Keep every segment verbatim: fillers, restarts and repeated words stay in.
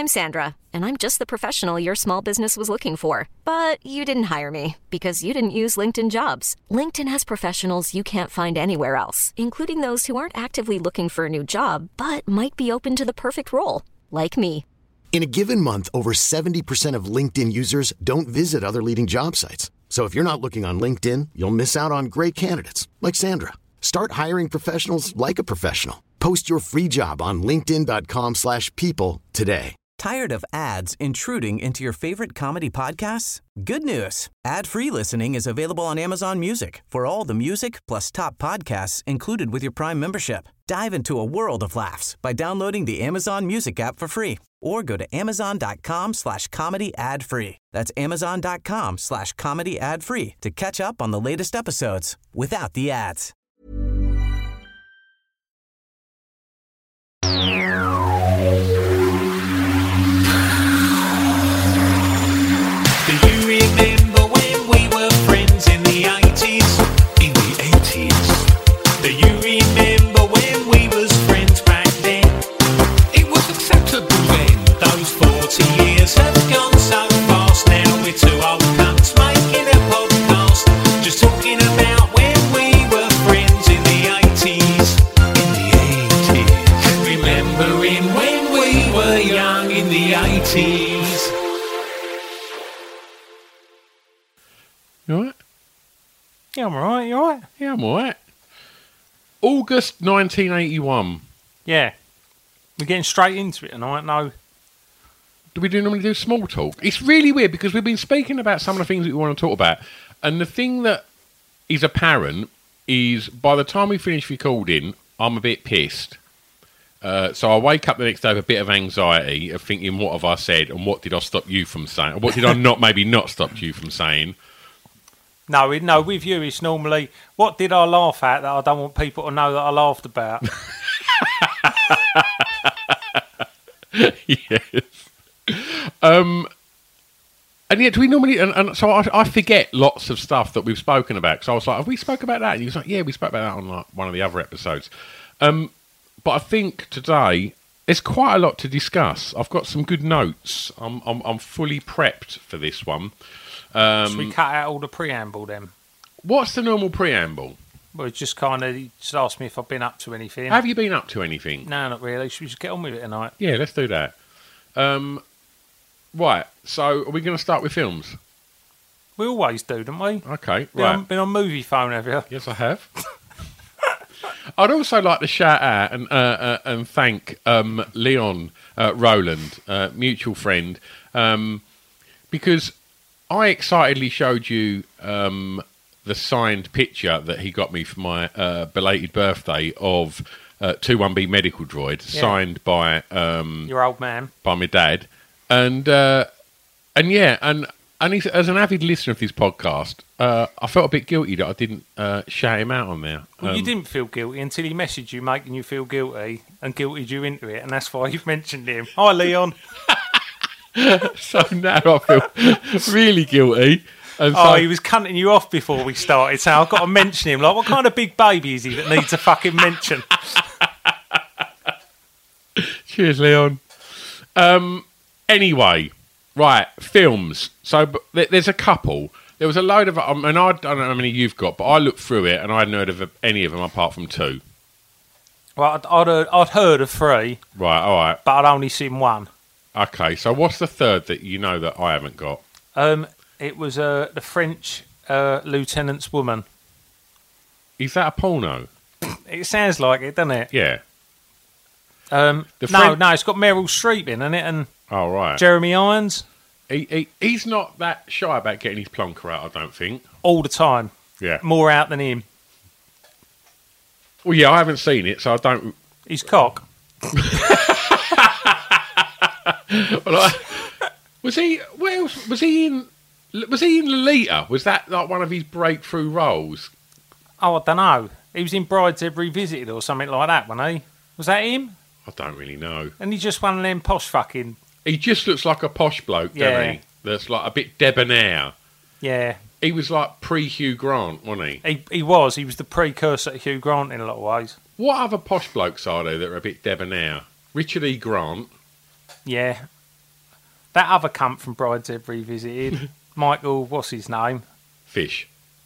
I'm Sandra, and I'm just the professional your small business was looking for. But you didn't hire me because you didn't use LinkedIn Jobs. LinkedIn has professionals you can't find anywhere else, including those who aren't actively looking for a new job, but might be open to the perfect role, like me. In a given month, over seventy percent of LinkedIn users don't visit other leading job sites. So if you're not looking on LinkedIn, you'll miss out on great candidates like Sandra. Start hiring professionals like a professional. Post your free job on linkedin.com slash people today. Tired of ads intruding into your favorite comedy podcasts? Good news. Ad-free listening is available on Amazon Music for all the music plus top podcasts included with your Prime membership. Dive into a world of laughs by downloading the Amazon Music app for free or go to amazon.com slash comedy ad free. That's amazon.com slash comedy ad free to catch up on the latest episodes without the ads. Do you remember when we were friends in the eighties? In the eighties. Do you remember when we was friends back then? It was acceptable then. Those forty years have gone so fast. Now we're two old cunts making a podcast, just talking about when we were friends in the eighties. In the eighties. And remembering when we were young in the eighties. You alright? Yeah, I'm alright. You alright? Yeah, I'm alright. August nineteen eighty-one. Yeah. We're getting straight into it tonight. No. Do we do normally do small talk? It's really weird because we've been speaking about some of the things that we want to talk about, and the thing that is apparent is by the time we finish recording, I'm a bit pissed. Uh, so I wake up the next day with a bit of anxiety of thinking, what have I said and what did I stop you from saying? Or what did I not maybe not stop you from saying? No, no, with you, it's normally, what did I laugh at that I don't want people to know that I laughed about? Yes. Um, and yet, do we normally, and, and so I, I forget lots of stuff that we've spoken about. So I was like, have we spoke about that? And he was like, yeah, we spoke about that on like one of the other episodes. Um, but I think today, there's quite a lot to discuss. I've got some good notes. I'm, I'm, I'm fully prepped for this one. Um, Should we cut out all the preamble then? What's the normal preamble? Well, it's just kind of, he just asked me if I've been up to anything. Have you been up to anything? No, not really. Should we just get on with it tonight? Yeah, let's do that. Um, right, so are we going to start with films? We always do, don't we? Okay, Been, right. on, been on Movie Phone, have you? Yes, I have. I'd also like to shout out and uh, uh, and thank um, Leon uh, Rowland, uh, mutual friend, um, because I excitedly showed you um, the signed picture that he got me for my uh, belated birthday of uh, two one B Medical Droid, Yeah. signed by um, Your old man. by my dad, and uh, and yeah, and and he's, as an avid listener of this podcast, uh, I felt a bit guilty that I didn't uh, shout him out on there. Well, you Um, didn't feel guilty until he messaged you making you feel guilty and guilted you into it, and that's why you've mentioned him. Hi, Leon. So now I feel really guilty. And so, Oh, he was cunting you off before we started, so I've got to mention him. Like, what kind of big baby is he that needs a fucking mention? cheers, Leon. Um, anyway, right, films. So but th- there's a couple. There was a load of, um, and I don't know how many you've got, but I looked through it and I hadn't heard of any of them apart from two. Well, I'd, I'd, heard, I'd heard of three, Right, all right. but I'd only seen one. Okay, so what's the third that you know that I haven't got? Um, it was uh, the French uh, Lieutenant's Woman. Is that a porno? It sounds like it, doesn't it? Yeah. Um, The no, Fren- no, it's got Meryl Streep in, isn't it? And Oh, right. Jeremy Irons He, he, he's not that shy about getting his plonker out, I don't think. all the time. Yeah. More out than him. Well, yeah, I haven't seen it, so I don't... His cock. Well, I, was he... What else? Was he in... Was he in Lolita? Was that like one of his breakthrough roles? Oh, I don't know. He was in Brideshead Revisited or something like that, wasn't he? Was that him? I don't really know. And he's just one of them posh fucking... He just looks like a posh bloke, doesn't Yeah. he? That's like a bit debonair. Yeah. He was like pre-Hugh Grant, wasn't he? He he was. He was the precursor to Hugh Grant in a lot of ways. What other posh blokes are there that are a bit debonair? Richard E. Grant. Yeah. That other cunt from Brideshead Revisited, Michael, what's his name? Fish.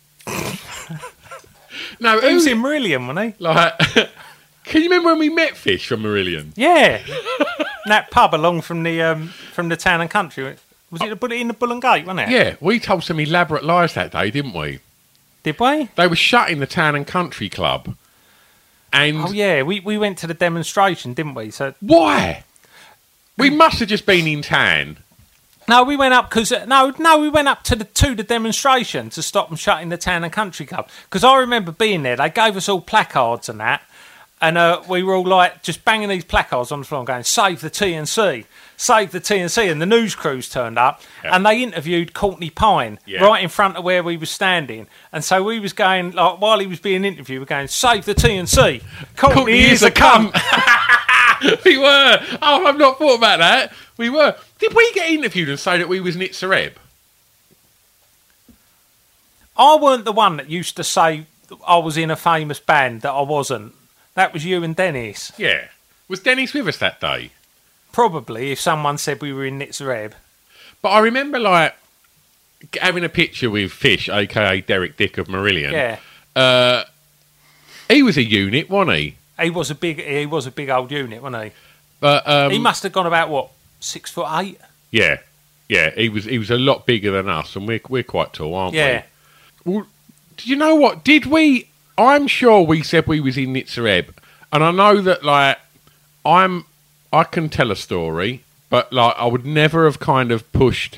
No, He was who- in Marillion, wasn't he? Like, can you remember when we met Fish from Marillion? Yeah. That pub along from the um, from the Town and Country. Was it the, in the Bull and Gate, wasn't it? Yeah, we told some elaborate lies that day, didn't we? Did we? They were shutting the Town and Country Club. And Oh, yeah. We, we went to the demonstration, didn't we? So why? We must have just been in town. No, we went up because uh, no, no, we went up to the to the demonstration to stop them shutting the Town and Country Club. Because I remember being there. They gave us all placards and that, and uh, we were all like just banging these placards on the floor and going, "Save the T N C, save the T N C." And the news crews turned up Yeah. and they interviewed Courtney Pine Yeah. right in front of where we were standing. And so we was going like while he was being interviewed, we're going, "Save the T N C, Courtney, Courtney is a cunt." We were. Oh, I've not thought about that. We were. Did we get interviewed and say that we was Nitzareb? I weren't the one that used to say I was in a famous band that I wasn't. That was you and Dennis. Yeah. Was Dennis with us that day? Probably, if someone said we were in Nitzareb. But I remember, like, having a picture with Fish, a k a. Derek Dick of Marillion. Yeah. Uh, he was a unit, wasn't he? He was a big he was a big old unit, wasn't he? But um, He must have gone about, what, six foot eight? yeah, yeah, he was. He was a lot bigger than us, and we're we're quite tall, aren't Yeah. we? Well, do you know what? Did we? I'm sure we said we was in Nitzareb, and I know that like I'm. I can tell a story, but like I would never have kind of pushed.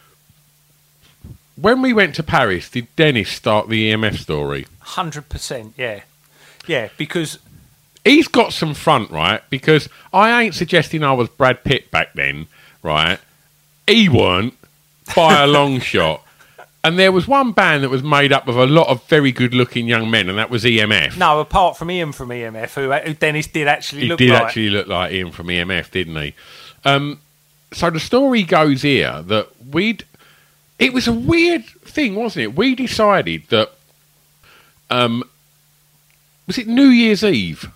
When we went to Paris, did Dennis start the E M F story? one hundred percent, yeah. Yeah, because... He's got some front, right? Because I ain't suggesting I was Brad Pitt back then, right? He weren't, by a long shot. And there was one band that was made up of a lot of very good-looking young men, and that was E M F. No, apart from Ian from E M F, who, who Dennis did actually He look did like. actually look like Ian from E M F, didn't he? Um, so the story goes here that we'd... It was a weird thing, wasn't it? We decided that... Um, was it New Year's Eve?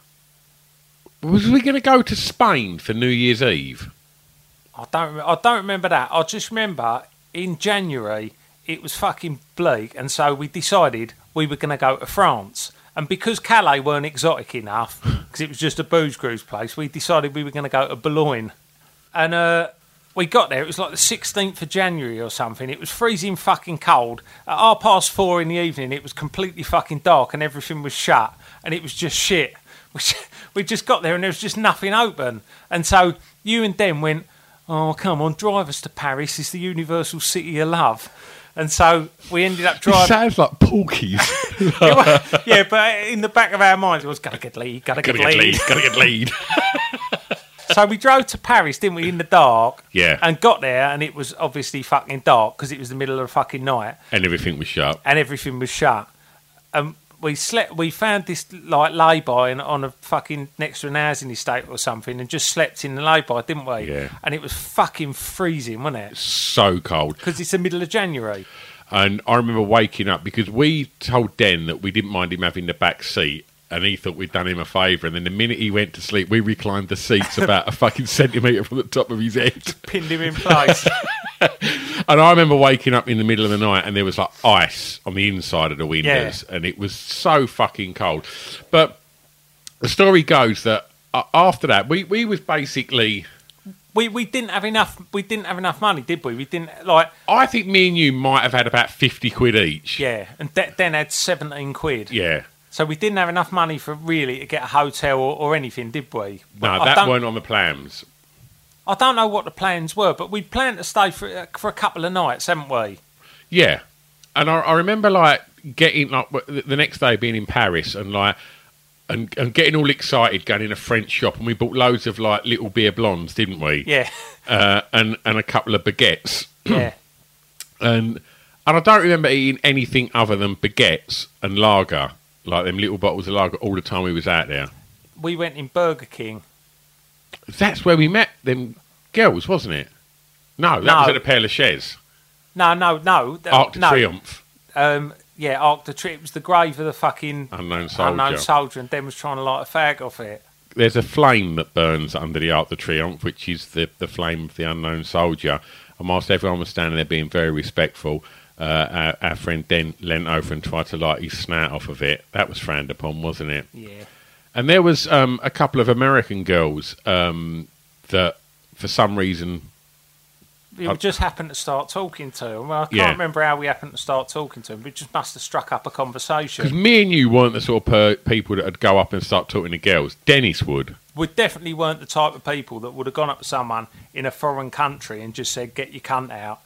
Was we going to go to Spain for New Year's Eve? I don't, rem- I don't remember that. I just remember in January it was fucking bleak, and so we decided we were going to go to France. And because Calais weren't exotic enough, because it was just a booze cruise place, we decided we were going to go to Boulogne. And uh, we got there. It was like the sixteenth of January or something. It was freezing fucking cold. At half past four in the evening, it was completely fucking dark, and everything was shut, and it was just shit. We we just got there and there was just nothing open. And so you and Den went, "Oh, come on, drive us to Paris. It's the universal city of love." And so we ended up It driving. sounds like Porky's. Yeah, but in the back of our minds, it was, gotta get lead, gotta get Gotta get lead. lead, gotta get lead. So we drove to Paris, didn't we, in the dark? Yeah. And got there, and it was obviously fucking dark because it was the middle of the fucking night, And everything was shut. and everything was shut. And we slept. We found this like lay-by in- on a fucking next to an housing estate or something, and just slept in the lay-by, didn't we? Yeah. And it was fucking freezing, wasn't it? So cold. Because it's the middle of January. And I remember waking up because we told Den that we didn't mind him having the back seat, and he thought we'd done him a favour. And then the minute he went to sleep, we reclined the seats about a fucking centimetre from the top of his head. Pinned him in place. And I remember waking up in the middle of the night and there was like ice on the inside of the windows, and it was so fucking cold. But the story goes that uh, after that, we, we was basically... we we didn't have enough. We didn't have enough money, did we? We didn't like. I think me and you might have had about fifty quid each. Yeah, and De- Den had seventeen quid. Yeah. So we didn't have enough money for really to get a hotel or, or anything, did we? No, I that don't- weren't on the plans. I don't know what the plans were, but we planned to stay for uh, for a couple of nights, haven't we? Yeah. And I, I remember, like, getting, like, w- the next day being in Paris and, like, and, and getting all excited going in a French shop, and we bought loads of, like, little beer blondes, didn't we? Yeah, Uh, and, and a couple of baguettes. yeah. And and I don't remember eating anything other than baguettes and lager, like them little bottles of lager, all the time we was out there. We went in Burger King. That's where we met them girls, wasn't it? No, that No. was at the Père Lachaise. No, no, no. th- Arc de no. Triomphe. Um, yeah, Arc de Triomphe. It was the grave of the fucking Unknown soldier. unknown soldier, and Den was trying to light a fag off it. there's a flame that burns under the Arc de Triomphe, which is the, the flame of the unknown soldier. And whilst everyone was standing there being very respectful, uh, our, our friend Den leant over and tried to light his snout off of it. That was frowned upon, wasn't it? Yeah. And there was um, a couple of American girls um, that, for some reason... We I, just happened to start talking to them. Well, I can't yeah. remember how we happened to start talking to them. We just must have struck up a conversation. Because me and you weren't the sort of per- people that would go up and start talking to girls. Dennis would. We definitely weren't the type of people that would have gone up to someone in a foreign country and just said, "Get your cunt out."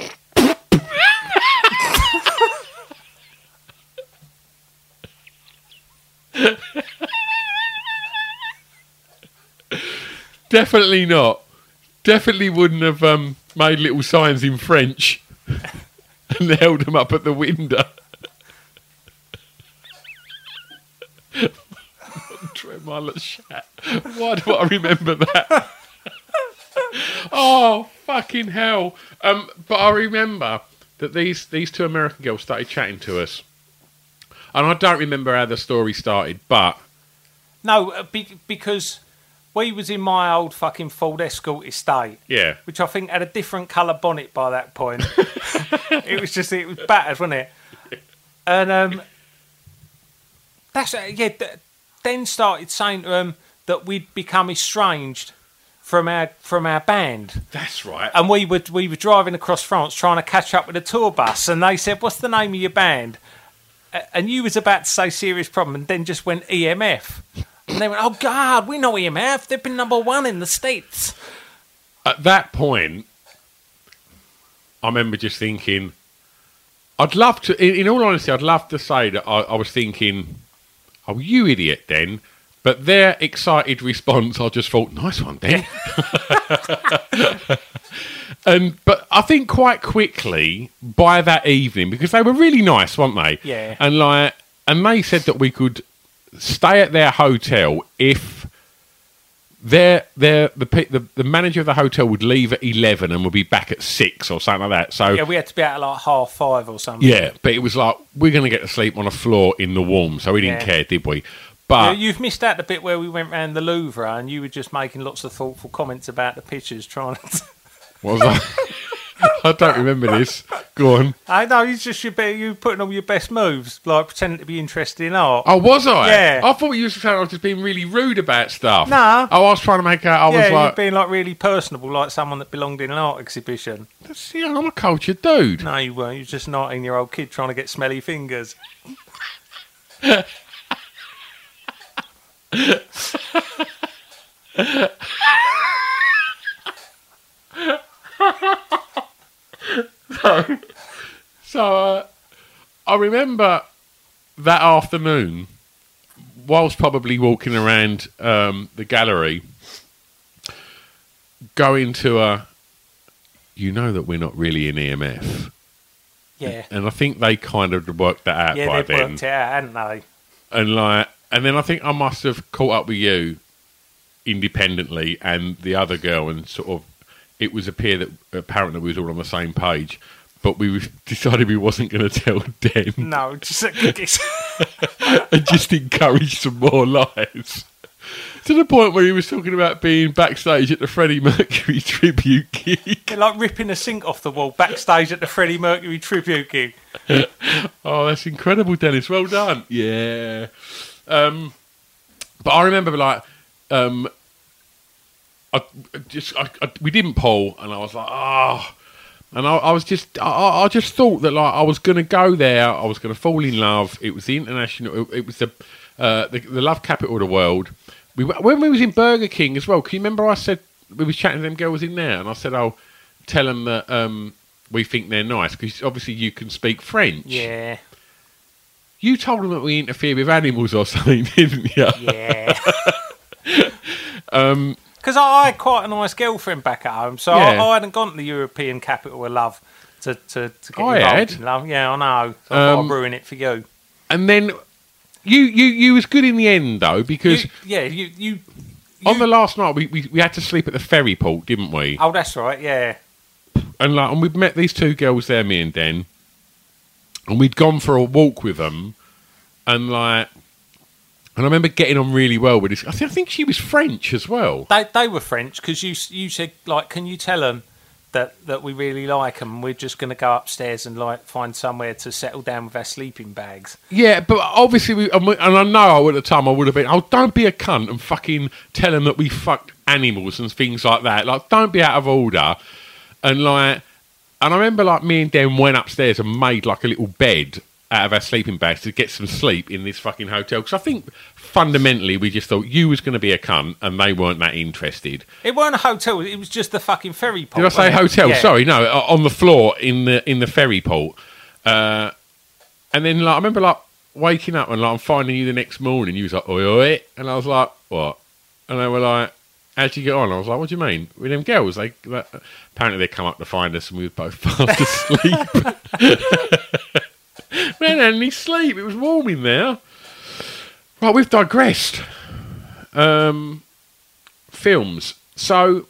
Definitely not. Definitely wouldn't have um, made little signs in French and held them up at the window. Tremolo chat. Why do I remember that? Oh, fucking hell. Um, but I remember that these, these two American girls started chatting to us. And I don't remember how the story started, but... No, uh, be- because... We was in my old fucking Ford Escort estate. Yeah. Which I think had a different colour bonnet by that point. It was just, it was battered, wasn't it? And, um, that's, uh, yeah, th- then started saying to them that we'd become estranged from our, from our band. That's right. And we were, we were driving across France trying to catch up with a tour bus. And they said, "What's the name of your band?" Uh, and you was about to say Serious Problem and then just went E M F. And they went, "Oh, God, we know E M F. They've been number one in the States." At that point, I remember just thinking, I'd love to, in, in all honesty, I'd love to say that I, I was thinking, "Oh, you idiot, Den." But their excited response, I just thought, "Nice one, Den." And but I think quite quickly, by that evening, because they were really nice, weren't they? Yeah. And like, and they said that we could stay at their hotel if their their the, the the manager of the hotel would leave at eleven and would be back at six or something like that. So yeah, we had to be out at like half five or something. Yeah, but it was like we're going to get to sleep on a floor in the warm, so we didn't Yeah. care, did we? But Yeah, you've missed out the bit where we went round the Louvre and you were just making lots of thoughtful comments about the pictures, trying to. what was I? I don't remember this. Go on. I know, you just you be you putting all your best moves, like pretending to be interested in art. Oh, was I? Yeah. I thought you were saying I was just being really rude about stuff. Nah. Oh, I was trying to make out. I yeah, was like, you've been like really personable, like someone that belonged in an art exhibition. see, I'm a cultured dude. No, you weren't. You were just a nineteen-year-old kid trying to get smelly fingers. so, so uh, I remember that afternoon, whilst probably walking around um, the gallery, going to a, you know that we're not really in E M F. Yeah. And I think they kind of worked that out Yeah, by they've then. worked it out, hadn't they? And like, and then I think I must have caught up with you independently and the other girl, and sort of it was appear that apparently we was all on the same page, but we decided we wasn't going to tell Den. No, just And just encourage some more lies. To the point where he was talking about being backstage at the Freddie Mercury tribute gig. They're like ripping a sink off the wall backstage at the Freddie Mercury tribute gig. Oh, that's incredible, Dennis. Well done. Yeah. Um, but I remember, like, um, I just I, I, we didn't poll, and I was like, oh. And I, I was just, I, I just thought that, like, I was going to go there. I was going to fall in love. It was the international. It, it was the, uh, the the love capital of the world. We when we was in Burger King as well. Can you remember I said we was chatting to them girls in there, and I said, "Oh, tell them that um, we think they're nice because obviously you can speak French." Yeah. You told them that we interfere with animals or something, didn't you? Yeah. um, Because I had quite a nice girlfriend back at home, so Yeah. I, I hadn't gone to the European capital of love to, to, to get I involved had. in love. Yeah, I know. So I thought Um, I'd ruin it for you. and then you, you you was good in the end though because you yeah, you, you, on the last night we, we, we had to sleep at the ferry port, didn't we? Oh, that's right, yeah. And like, and we'd met these two girls there, me and Den, and we'd gone for a walk with them, and like, And I remember getting on really well with this. I think, I think she was French as well. They they were French because you you said like, can you tell them that that we really like them? We're just going to go upstairs and like find somewhere to settle down with our sleeping bags. Yeah, but obviously, we, and I know at the time I would have been, oh, don't be a cunt and fucking tell them that we fucked animals and things like that. Like, don't be out of order. And like, and I remember like me and Dan went upstairs and made like a little bed out of our sleeping bags to get some sleep in this fucking hotel. Because I think fundamentally we just thought you was going to be a cunt and they weren't that interested. It weren't a hotel. It was just the fucking ferry port. Did I say hotel? Yeah. Sorry, no, on the floor in the in the ferry port. Uh, and then like I remember like waking up and like I'm finding you the next morning. You was like, oi, oi. And I was like, what? And they were like, how'd you get on? I was like, what do you mean? With them girls? They, they apparently they come up to find us and we were both fast asleep. We hadn't had any sleep. It was warm in there. Right, we've digressed. Um, films. So,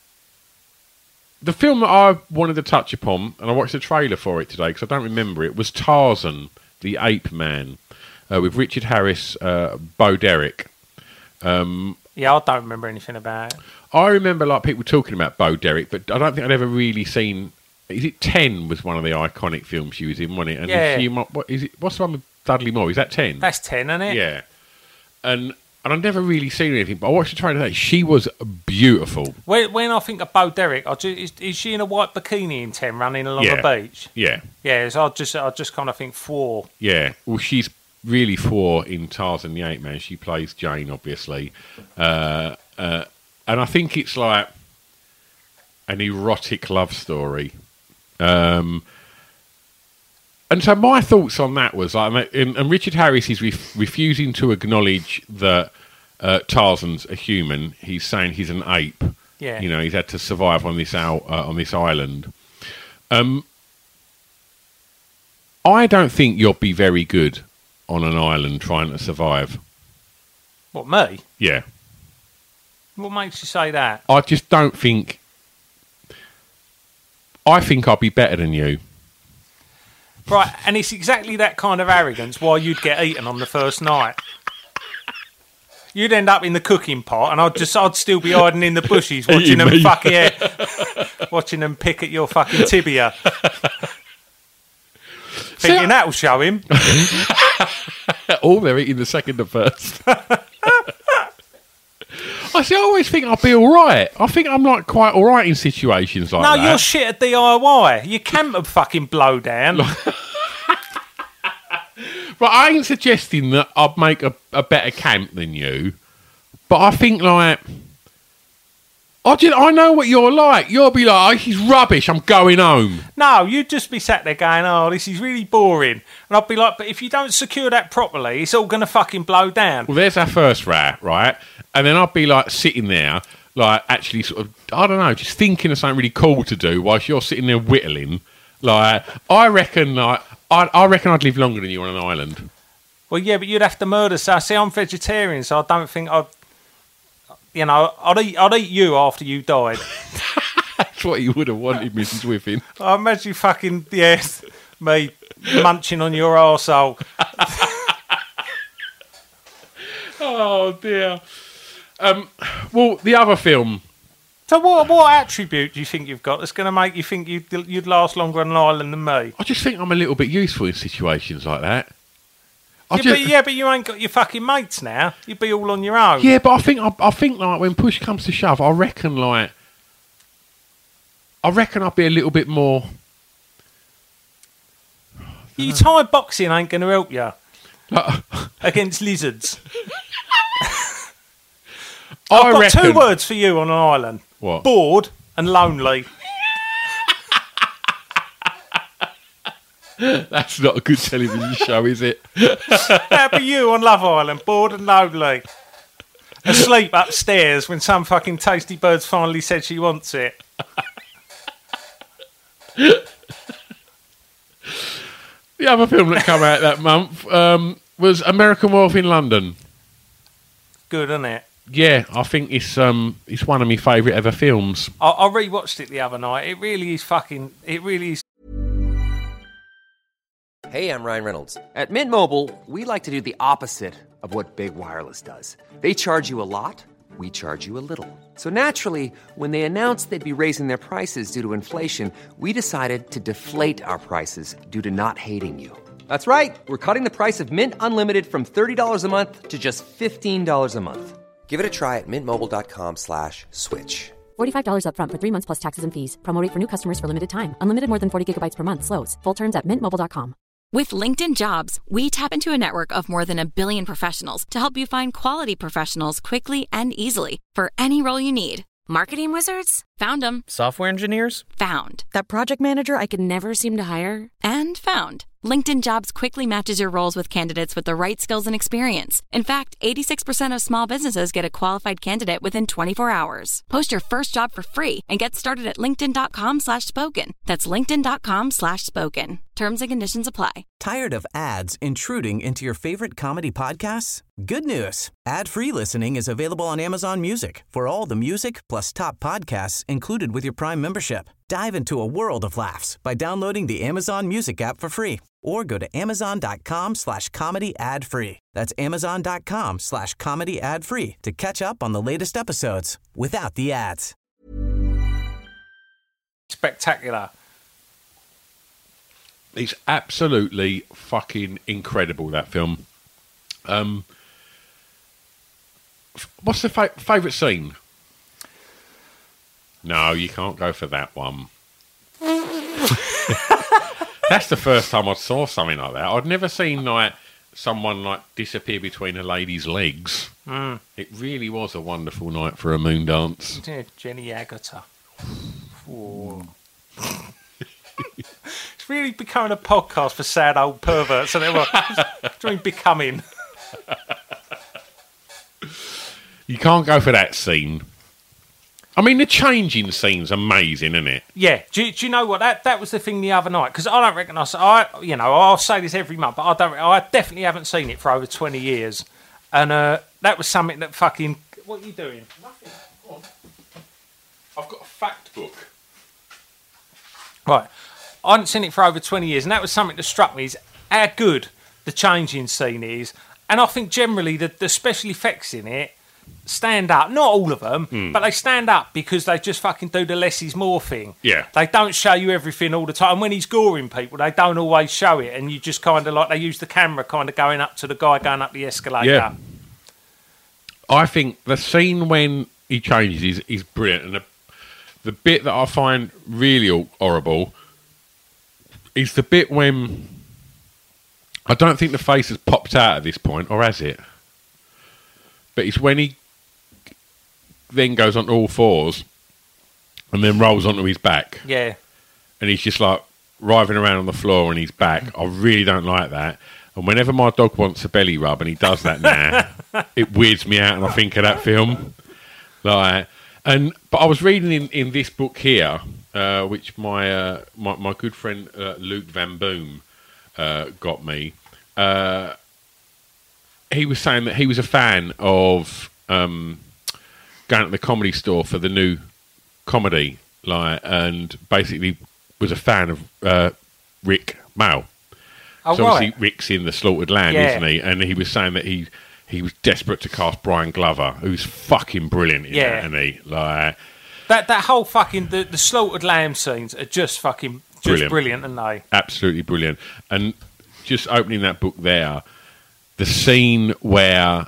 the film that I wanted to touch upon, and I watched the trailer for it today because I don't remember it, was Tarzan, the Ape Man, uh, with Richard Harris, uh, Bo Derek. Um, yeah, I don't remember anything about it. I remember like people talking about Bo Derek, but I don't think I'd ever really seen. Is it ten? Was one of the iconic films she was in, wasn't it? And yeah. She, what is it? What's the one with Dudley Moore? Is that ten? That's ten, isn't it? Yeah. And and I've never really seen anything, but I watched the trailer today. She was beautiful. When, when I think of Bo Derek, I just, is, is she in a white bikini in ten, running along Yeah. the beach? Yeah. Yeah. So I just I just kind of think four. Yeah. Well, she's really for in Tarzan the Ape Man. She plays Jane, obviously, uh, uh, and I think it's like an erotic love story. Um, and so my thoughts on that was, like, and, and Richard Harris is ref- refusing to acknowledge that uh, Tarzan's a human. He's saying he's an ape. Yeah. You know, he's had to survive on this out uh, on this island. Um, I don't think you'll be very good on an island trying to survive. What, me? Yeah. What makes you say that? I just don't think. I think I'll be better than you. Right, and it's exactly that kind of arrogance why you'd get eaten on the first night. You'd end up in the cooking pot, and I'd just, I'd still be hiding in the bushes watching them me. fucking, yeah, watching them pick at your fucking tibia, thinking that'll show him. Or they're eating the second and first. I see. I always think I'll be all right. I think I'm like quite all right in situations like No, that. you're shit at D I Y. You can't fucking blow down. But I ain't suggesting that I'd make a, a better camp than you. But I think like I just, I know what you're like. You'll be like, oh, he's rubbish. I'm going home. No, you'd just be sat there going, oh, this is really boring. And I'd be like, but if you don't secure that properly, it's all going to fucking blow down. Well, there's our first rat, right? And then I'd be like sitting there, like actually sort of, I don't know, just thinking of something really cool to do whilst you're sitting there whittling. Like, I reckon, like, I, I reckon I'd live longer than you on an island. Well, yeah, but you'd have to murder. So, see, I'm vegetarian, so I don't think I'd, you know, I'd eat, I'd eat you after you died. That's what you would have wanted, Missus Whiffin. I imagine you fucking, yes, me munching on your arsehole. Oh, dear. Um, well, the other film. So what what attribute do you think you've got that's going to make you think you'd, you'd last longer on an island than me? I just think I'm a little bit useful in situations like that. I Yeah, just, but, yeah, but you ain't got your fucking mates now. You'd be all on your own. yeah, but I think I, I think like when push comes to shove, I reckon like I reckon I'll be a little bit more. Your Thai boxing ain't going to help you Like, against lizards. I I've got reckon, two words for you on an island. What? Bored and lonely. That's not a good television show, is it? That'd be you on Love Island. Bored and lonely. Asleep upstairs when some fucking tasty bird's finally said she wants it. The other film that came out that month um, was American Wolf in London. Good, isn't it? Yeah, I think it's um it's one of my favourite ever films. I, I rewatched it the other night. It really is fucking. It really is. Hey, I'm Ryan Reynolds. At Mint Mobile, we like to do the opposite of what Big Wireless does. They charge you a lot, we charge you a little. So naturally, when they announced they'd be raising their prices due to inflation, we decided to deflate our prices due to not hating you. That's right. We're cutting the price of Mint Unlimited from thirty dollars a month to just fifteen dollars a month. Give it a try at mintmobile.com slash switch. forty-five dollars up front for three months plus taxes and fees. Promo rate for new customers for limited time. Unlimited more than forty gigabytes per month slows. Full terms at mint mobile dot com. With LinkedIn Jobs, we tap into a network of more than a billion professionals to help you find quality professionals quickly and easily for any role you need. Marketing wizards? Found them. Software engineers? Found. That project manager I could never seem to hire? And found. LinkedIn Jobs quickly matches your roles with candidates with the right skills and experience. In fact, eighty-six percent of small businesses get a qualified candidate within twenty-four hours. Post your first job for free and get started at linkedin.com slash spoken. That's linkedin.com slash spoken. Terms and conditions apply. Tired of ads intruding into your favorite comedy podcasts? Good news. Ad-free listening is available on Amazon Music for all the music plus top podcasts included with your Prime membership. Dive into a world of laughs by downloading the Amazon Music app for free or go to amazon.com slash comedy ad free. That's amazon.com slash comedy ad free to catch up on the latest episodes without the ads. Spectacular. It's absolutely fucking incredible, that film. Um, what's the fa- favourite scene? No, you can't go for that one. That's the first time I saw something like that. I'd never seen like someone like disappear between a lady's legs. Mm. It really was a wonderful night for a moon dance. Yeah, Jenny Agutter. It's really becoming a podcast for sad old perverts, and it? It's doing becoming. You can't go for that scene. I mean, the changing scene's amazing, isn't it? Yeah. Do, do you know what? That that was the thing the other night, because I don't reckon I, I, you know, I'll say this every month, but I don't. I definitely haven't seen it for over twenty years, and uh, that was something that fucking. What are you doing? Nothing. Go on. I've got a fact book. Right. I hadn't seen it for over twenty years, and that was something that struck me, is how good the changing scene is. And I think generally the, the special effects in it stand up. Not all of them, mm. but they stand up because they just fucking do the less is more thing. Yeah. They don't show you everything all the time. And when he's goring people, they don't always show it, and you just kind of like, they use the camera kind of going up to the guy going up the escalator. Yeah. I think the scene when he changes is, is brilliant, and the, the bit that I find really horrible is the bit when I don't think the face has popped out at this point, or has it? But it's when he then goes onto all fours and then rolls onto his back. Yeah. And he's just like writhing around on the floor on his back. I really don't like that. And whenever my dog wants a belly rub and he does that now, it weirds me out and I think of that film. Like, and but I was reading in, in this book here, uh, which my, uh, my my good friend uh, Luke Van Boom uh, got me. Uh, he was saying that he was a fan of um, going to the Comedy Store for the new comedy, like, and basically was a fan of uh, Rick Mayall. Oh, so obviously right. Rick's in The Slaughtered Lamb, Yeah. isn't he? And he was saying that he he was desperate to cast Brian Glover, who's fucking brilliant in Yeah. that, isn't he? Like, That that whole fucking the, the slaughtered lamb scenes are just fucking just Brilliant. brilliant, aren't they? absolutely brilliant. And just opening that book there, the scene where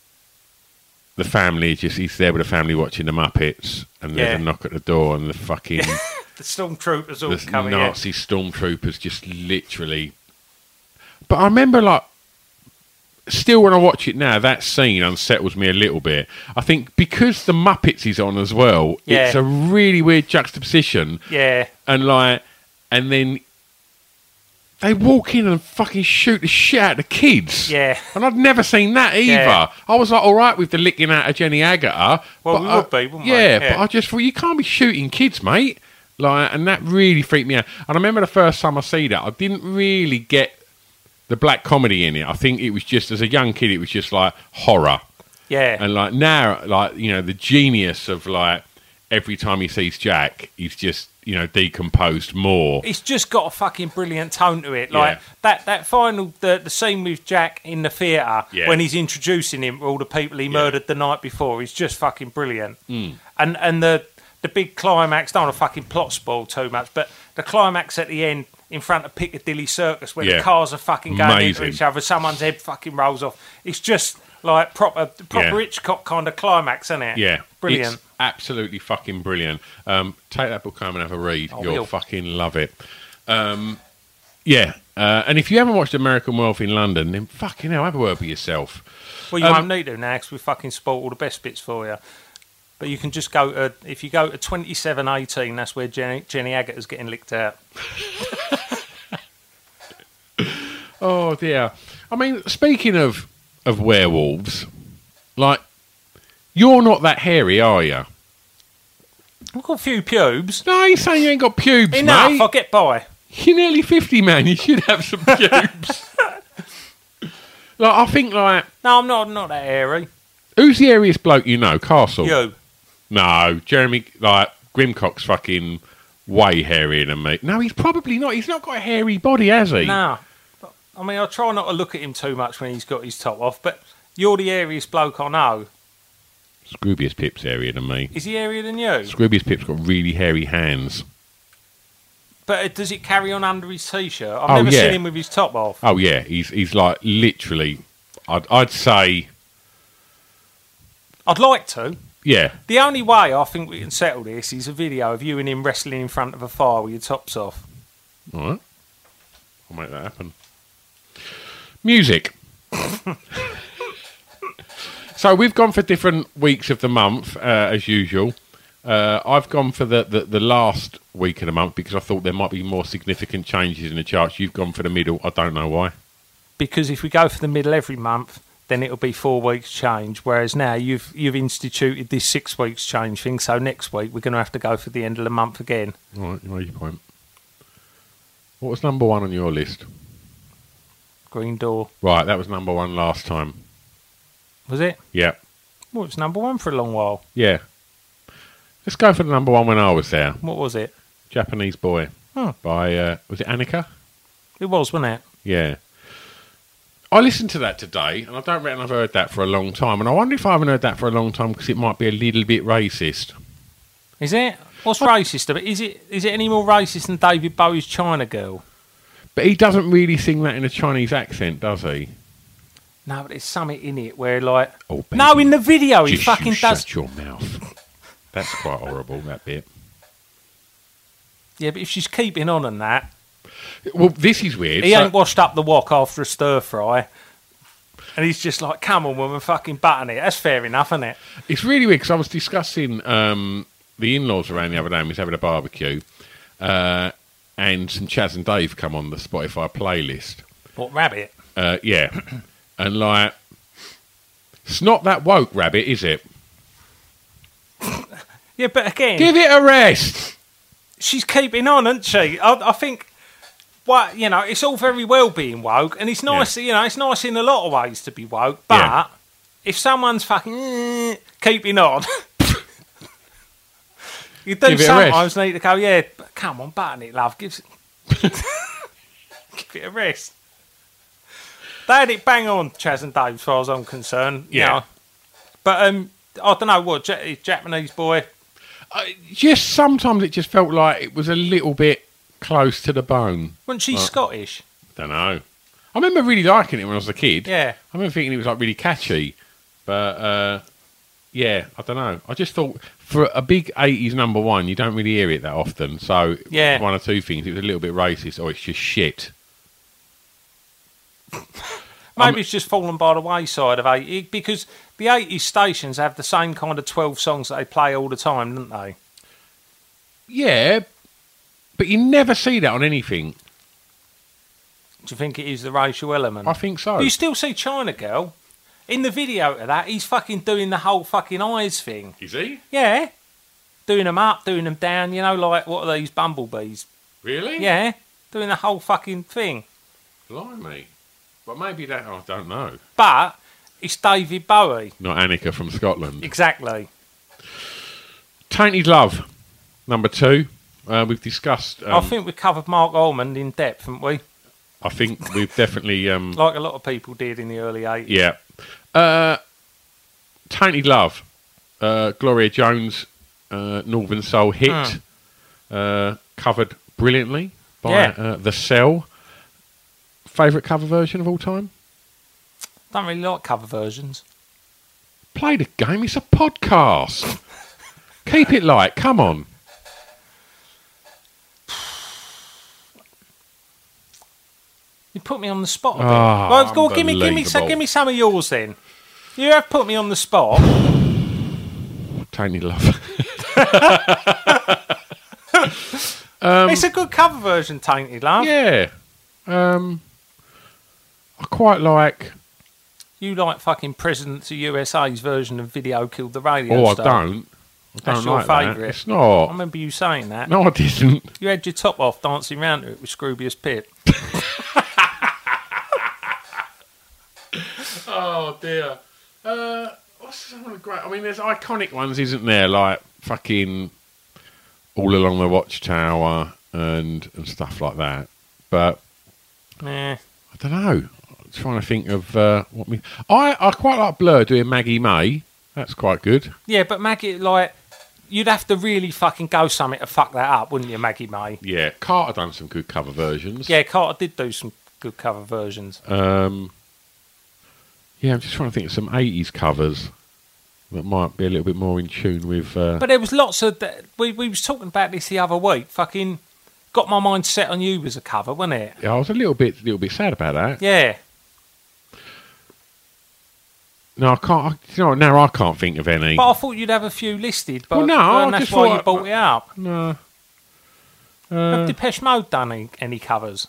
the family just he's there with the family watching the Muppets, and there's Yeah. a knock at the door, and the fucking The stormtroopers all the coming in. Nazi stormtroopers just literally. But I remember, like, still when I watch it now, that scene unsettles me a little bit. I think because the Muppets is on as well, Yeah. it's a really weird juxtaposition. Yeah. And like, and then they walk in and fucking shoot the shit out of the kids. Yeah. And I'd never seen that either. Yeah. I was like, all right with the licking out of Jenny Agutter. Well, but we I- would be, wouldn't we? yeah, Yeah. but I just thought, you can't be shooting kids, mate. Like, and that really freaked me out. And I remember the first time I see that, I didn't really get the black comedy in it. I think it was just, as a young kid, it was just like horror. Yeah. And like now, like, you know, the genius of like every time he sees Jack, he's just, you know, decomposed more. It's just got a fucking brilliant tone to it. Like Yeah. that, that final, the, the scene with Jack in the theatre Yeah. when he's introducing him to all the people he murdered the night before is just fucking brilliant. Mm. And and the the big climax, don't want to fucking plot spoil too much, but the climax at the end in front of Piccadilly Circus where Yeah. the cars are fucking going Amazing. into each other, someone's head fucking rolls off. It's just like proper proper Yeah. Hitchcock kind of climax, isn't it? Yeah. Brilliant. It's absolutely fucking brilliant. Um, take that book home and have a read. I You'll will. fucking love it. Um, yeah. Uh, and if you haven't watched American Wealth in London, then fucking hell, have a word with yourself. Well, you Um, won't need to now because we fucking spoiled all the best bits for you. But you can just go to, if you go to twenty-seven eighteen, that's where Jenny, Jenny Agutter's getting licked out. Oh, dear. I mean, speaking of, of werewolves, like, you're not that hairy, are you? I've got a few pubes. No, you're saying you ain't got pubes, Enough, mate. I'll get by. You're nearly fifty, man. You should have some pubes. Like, I think, like, No, I'm not not that hairy. who's the hairiest bloke you know? Castle? You. No, Jeremy, like, Grimcock's fucking way hairier than me. No, he's probably not. He's not got a hairy body, has he? No. But, I mean, I try not to look at him too much when he's got his top off, but you're the hairiest bloke I know. Scroobius Pip's hairier than me. Is he hairier than you? Scroobius Pip's got really hairy hands. But uh, does it carry on under his T-shirt? I've Oh, never yeah. seen him with his top off. Oh, yeah. He's, he's like, literally, I'd, I'd say, I'd like to. yeah. The only way I think we can settle this is a video of you and him wrestling in front of a fire with your tops off. All right. I'll make that happen. Music. So we've gone for different weeks of the month, uh, as usual. Uh, I've gone for the, the, the last week of the month because I thought there might be more significant changes in the charts. You've gone for the middle. I don't know why. Because if we go for the middle every month, then it'll be four weeks change. Whereas now you've you've instituted this six weeks change thing. So next week we're going to have to go for the end of the month again. All right, you made your point. What was number one on your list? Green Door. Right, that was number one last time. Was it? Yeah. Well, it was number one for a long while. Yeah. Let's go for the number one when I was there. What was it? Japanese Boy. Oh. By, uh, was it Annika? It was, wasn't it? Yeah. I listened to that today, and I don't reckon I've heard that for a long time. And I wonder if I haven't heard that for a long time because it might be a little bit racist. Is it? What's racist about it? Is it is it any more racist than David Bowie's China Girl? But he doesn't really sing that in a Chinese accent, does he? No, but there's something in it where, like... Oh, no, in the video he Just fucking you does... shut your mouth. That's quite horrible, that bit. Yeah, but if she's keeping on and that... Well, this is weird. He So- ain't washed up the wok after a stir-fry. And he's just like, come on, woman, fucking button it. That's fair enough, isn't it? It's really weird because I was discussing um, the in-laws around the other day and we was having a barbecue uh, and some Chaz and Dave come on the Spotify playlist. What, Rabbit? Uh, yeah. And like, it's not that woke, Rabbit, is it? Yeah, but again... Give it a rest! She's keeping on, isn't she? I, I think... Well, you know, it's all very well being woke, and it's nice, Yeah. you know, it's nice in a lot of ways to be woke, but Yeah. if someone's fucking eh, keeping on, you do Give it a sometimes need to go, yeah, but come on, button it, love, give, give it a rest. They had it bang on, Chaz and Dave, as far as I'm concerned. you Yeah. know. But, um, I don't know, what, Ja- Japanese Boy... I, just sometimes it just felt like it was a little bit close to the bone. Wasn't she Like, Scottish? Don't know. I remember really liking it when I was a kid. Yeah. I remember thinking it was like really catchy. But uh, yeah, I don't know. I just thought for a big eighties number one, you don't really hear it that often. So Yeah. one or two things. It was a little bit racist or it's just shit. Maybe it's just fallen by the wayside of eighty because the eighties stations have the same kind of twelve songs that they play all the time, don't they? Yeah, but you never see that on anything. Do you think it is the racial element? I think so. But you still see China Girl. In the video of that, he's fucking doing the whole fucking eyes thing. Is he? Yeah. Doing them up, doing them down, you know, like, what are these bumblebees? Really? Yeah. Doing the whole fucking thing. Blimey. But maybe that, I don't know. But it's David Bowie. Not Annika from Scotland. Exactly. Tainted Love, number two. Uh, we've discussed. Um, I think we covered Mark Almond in depth, haven't we? I think we've definitely. Um, Like a lot of people did in the early eighties. yeah. Uh, Tainted Love, uh, Gloria Jones, uh, Northern Soul hit, Mm. uh, covered brilliantly by Yeah. uh, The Cell. Favourite cover version of all time? Don't really like cover versions. Play the game. It's a podcast. Keep it light. Come on. You put me on the spot a bit. Ah, well, go on, give me, give me, so, unbelievable. give me some of yours then. You have put me on the spot. Tainted Love. It's a good cover version, Tainted Love. Yeah. Um, I quite like. You like fucking President of U S A's version of Video Killed the Radio Oh, I Star. don't. I don't That's your like that. favourite. It's not. I remember you saying that. No, I didn't. You had your top off dancing around to it with Scroobius Pip. Oh dear. Uh, what's some of the great? I mean, there's iconic ones, isn't there? Like fucking All Along the Watchtower and and stuff like that. But Nah. I don't know. I'm trying to think of uh, what me. I I quite like Blur doing Maggie May. That's quite good. Yeah, but Maggie, like, you'd have to really fucking go something to fuck that up, wouldn't you, Maggie May? Yeah, Carter done some good cover versions. Yeah, Carter did do some good cover versions. Um. Yeah, I'm just trying to think of some eighties covers that might be a little bit more in tune with. Uh, But there was lots of... Th- we, we was talking about this the other week. Fucking Got My Mind Set on You was a cover, wasn't it? yeah, I was a little bit, little bit sad about that. Yeah. No, I can't. I, you know, now I can't think of any. But I thought you'd have a few listed, but Well, no, and I that's just why thought- you brought it up. No. Have Uh, Depeche Mode done any, any covers?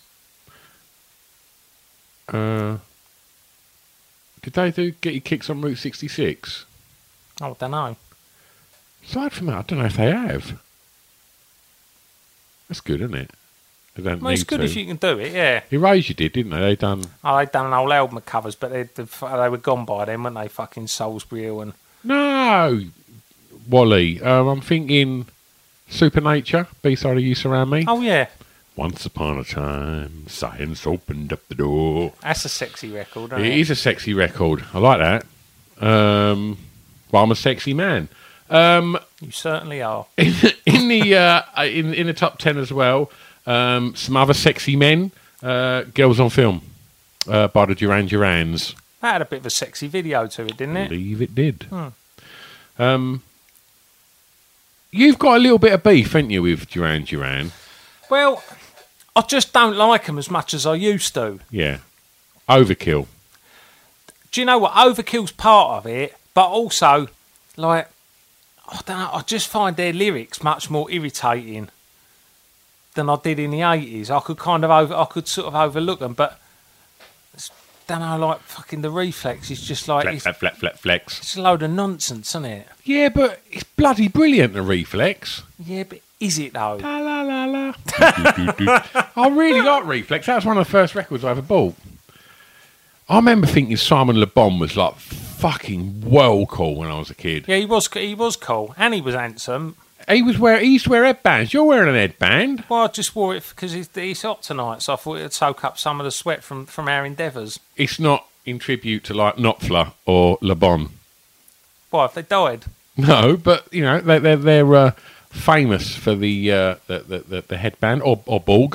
uh, did they do Get Your Kicks on Route sixty-six? I don't know. Aside from that, I don't know if they have. That's good, isn't it? They don't Well, need it's good to. if you can do it, yeah. Erasure did, didn't they? They done. Oh, they'd done an whole album of covers, but they they they were gone by then, weren't they? Fucking Salisbury Hill and... No, Wally. Um, I'm thinking Supernature, B-side of You Surround Me. Oh, yeah. Once upon a time, science opened up the door. That's a sexy record, isn't It it? is a sexy record. I like that. Um, well, I'm a sexy man. Um, You certainly are. in, in the uh, in in the top ten as well, um, some other sexy men. Uh, Girls on Film uh, by the Duran Durans. That had a bit of a sexy video to it, didn't I it? believe it did. Hmm. Um, you've got a little bit of beef, haven't you, with Duran Duran? Well, I just don't like them as much as I used to. Yeah. Overkill. Do you know what? Overkill's part of it, but also, like, I don't know, I just find their lyrics much more irritating than I did in the eighties. I could kind of over, I could sort of overlook them, but it's, don't know, like fucking the Reflex is just like Flex, it's, flex, flex, flex, flex. it's a load of nonsense, isn't it? Yeah, but it's bloody brilliant, the Reflex. Yeah, but is it though? La la la la. I really like Reflex. That was one of the first records I ever bought. I remember thinking Simon Le Bon was like fucking well cool when I was a kid. Yeah, he was he was cool and he was handsome. He was wear he used to wear headbands. You're wearing an headband. Well, I just wore it because he's, he's hot tonight, so I thought it'd soak up some of the sweat from, from our endeavours. It's not in tribute to like Knopfler or Le Bon. Why, if they died? No, but you know they, they're they're uh, famous for the, uh, the, the the the headband or or Borg.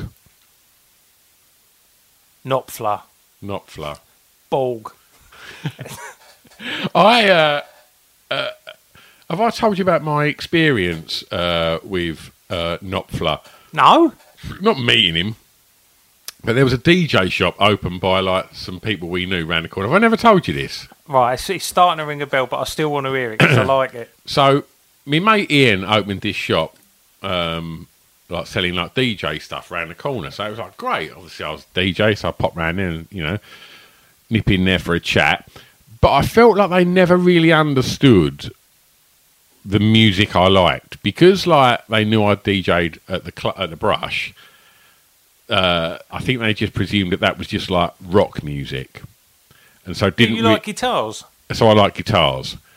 Knopfler. Knopfler. Borg. I uh, uh, have I told you about my experience uh, with uh, Knopfler? No? Not meeting him, but there was a D J shop opened by like some people we knew round the corner. Have I never told you this? Right, it's, it's starting to ring a bell, but I still want to hear it because I like it. So, my mate Ian opened this shop, um, like selling like D J stuff round the corner. So it was like great. Obviously, I was D J, so I popped round in and you know nip in there for a chat. But I felt like they never really understood the music I liked because, like, they knew I D J'd at the cl- at the Brush. Uh, I think they just presumed that that was just like rock music, and so Do didn't you re- like guitars? so I like guitars.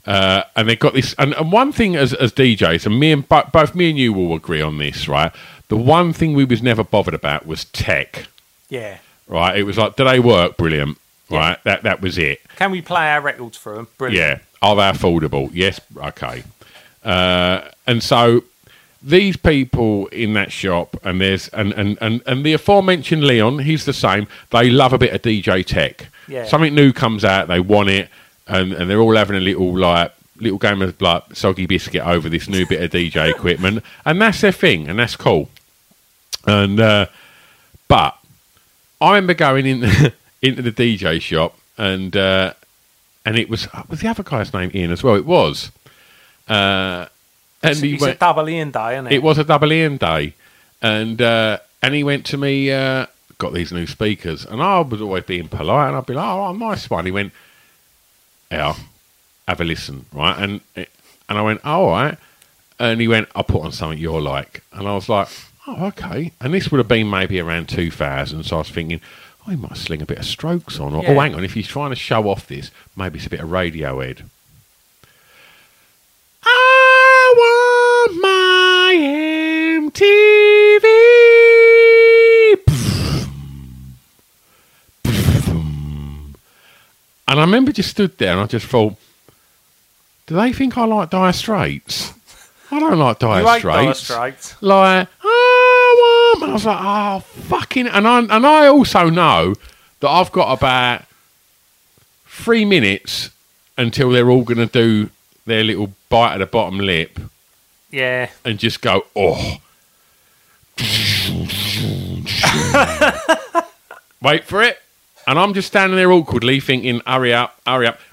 Uh, and they've got this, and, and one thing as as D Js, and me and bo- both me and you will agree on this, right? The one thing we was never bothered about was tech, Yeah. right? It was like, do they work? Brilliant, Yeah. right? That that was it. Can we play our records through them? Brilliant. Yeah. Are they affordable? Yes. Okay. Uh, and so these people in that shop, and there's and, and, and, and the aforementioned Leon, he's the same. They love a bit of D J tech. Yeah. Something new comes out, they want it, and, and they're all having a little like little game of like soggy biscuit over this new bit of D J equipment, and that's their thing, and that's cool. And uh, but I remember going in into the D J shop, and uh, and it was was the other guy's name Ian as well. It was, uh, and It's, he it's went, a double Ian day, isn't it? it was a double Ian day, and uh, and he went to me, uh, got these new speakers, and I was always being polite, and I'd be like, oh, nice one. He went, yeah, have a listen, right? And and I went, oh, all right. And he went, I'll put on something you're like. And I was like, oh, okay. And this would have been maybe around two thousand, so I was thinking, oh, he might sling a bit of Strokes on. Or, Yeah. oh, hang on, if he's trying to show off this, maybe it's a bit of Radiohead. I want my M T V. And I remember just stood there and I just thought, do they think I like Dire Straits? I don't like Dire You ain't Dire Straits. Straits. Like, I want, and I was like, oh, fucking, and I, and I also know that I've got about three minutes until they're all going to do their little bite of the bottom lip Yeah. and just go, oh. Wait for it. And I'm just standing there awkwardly thinking, hurry up, hurry up.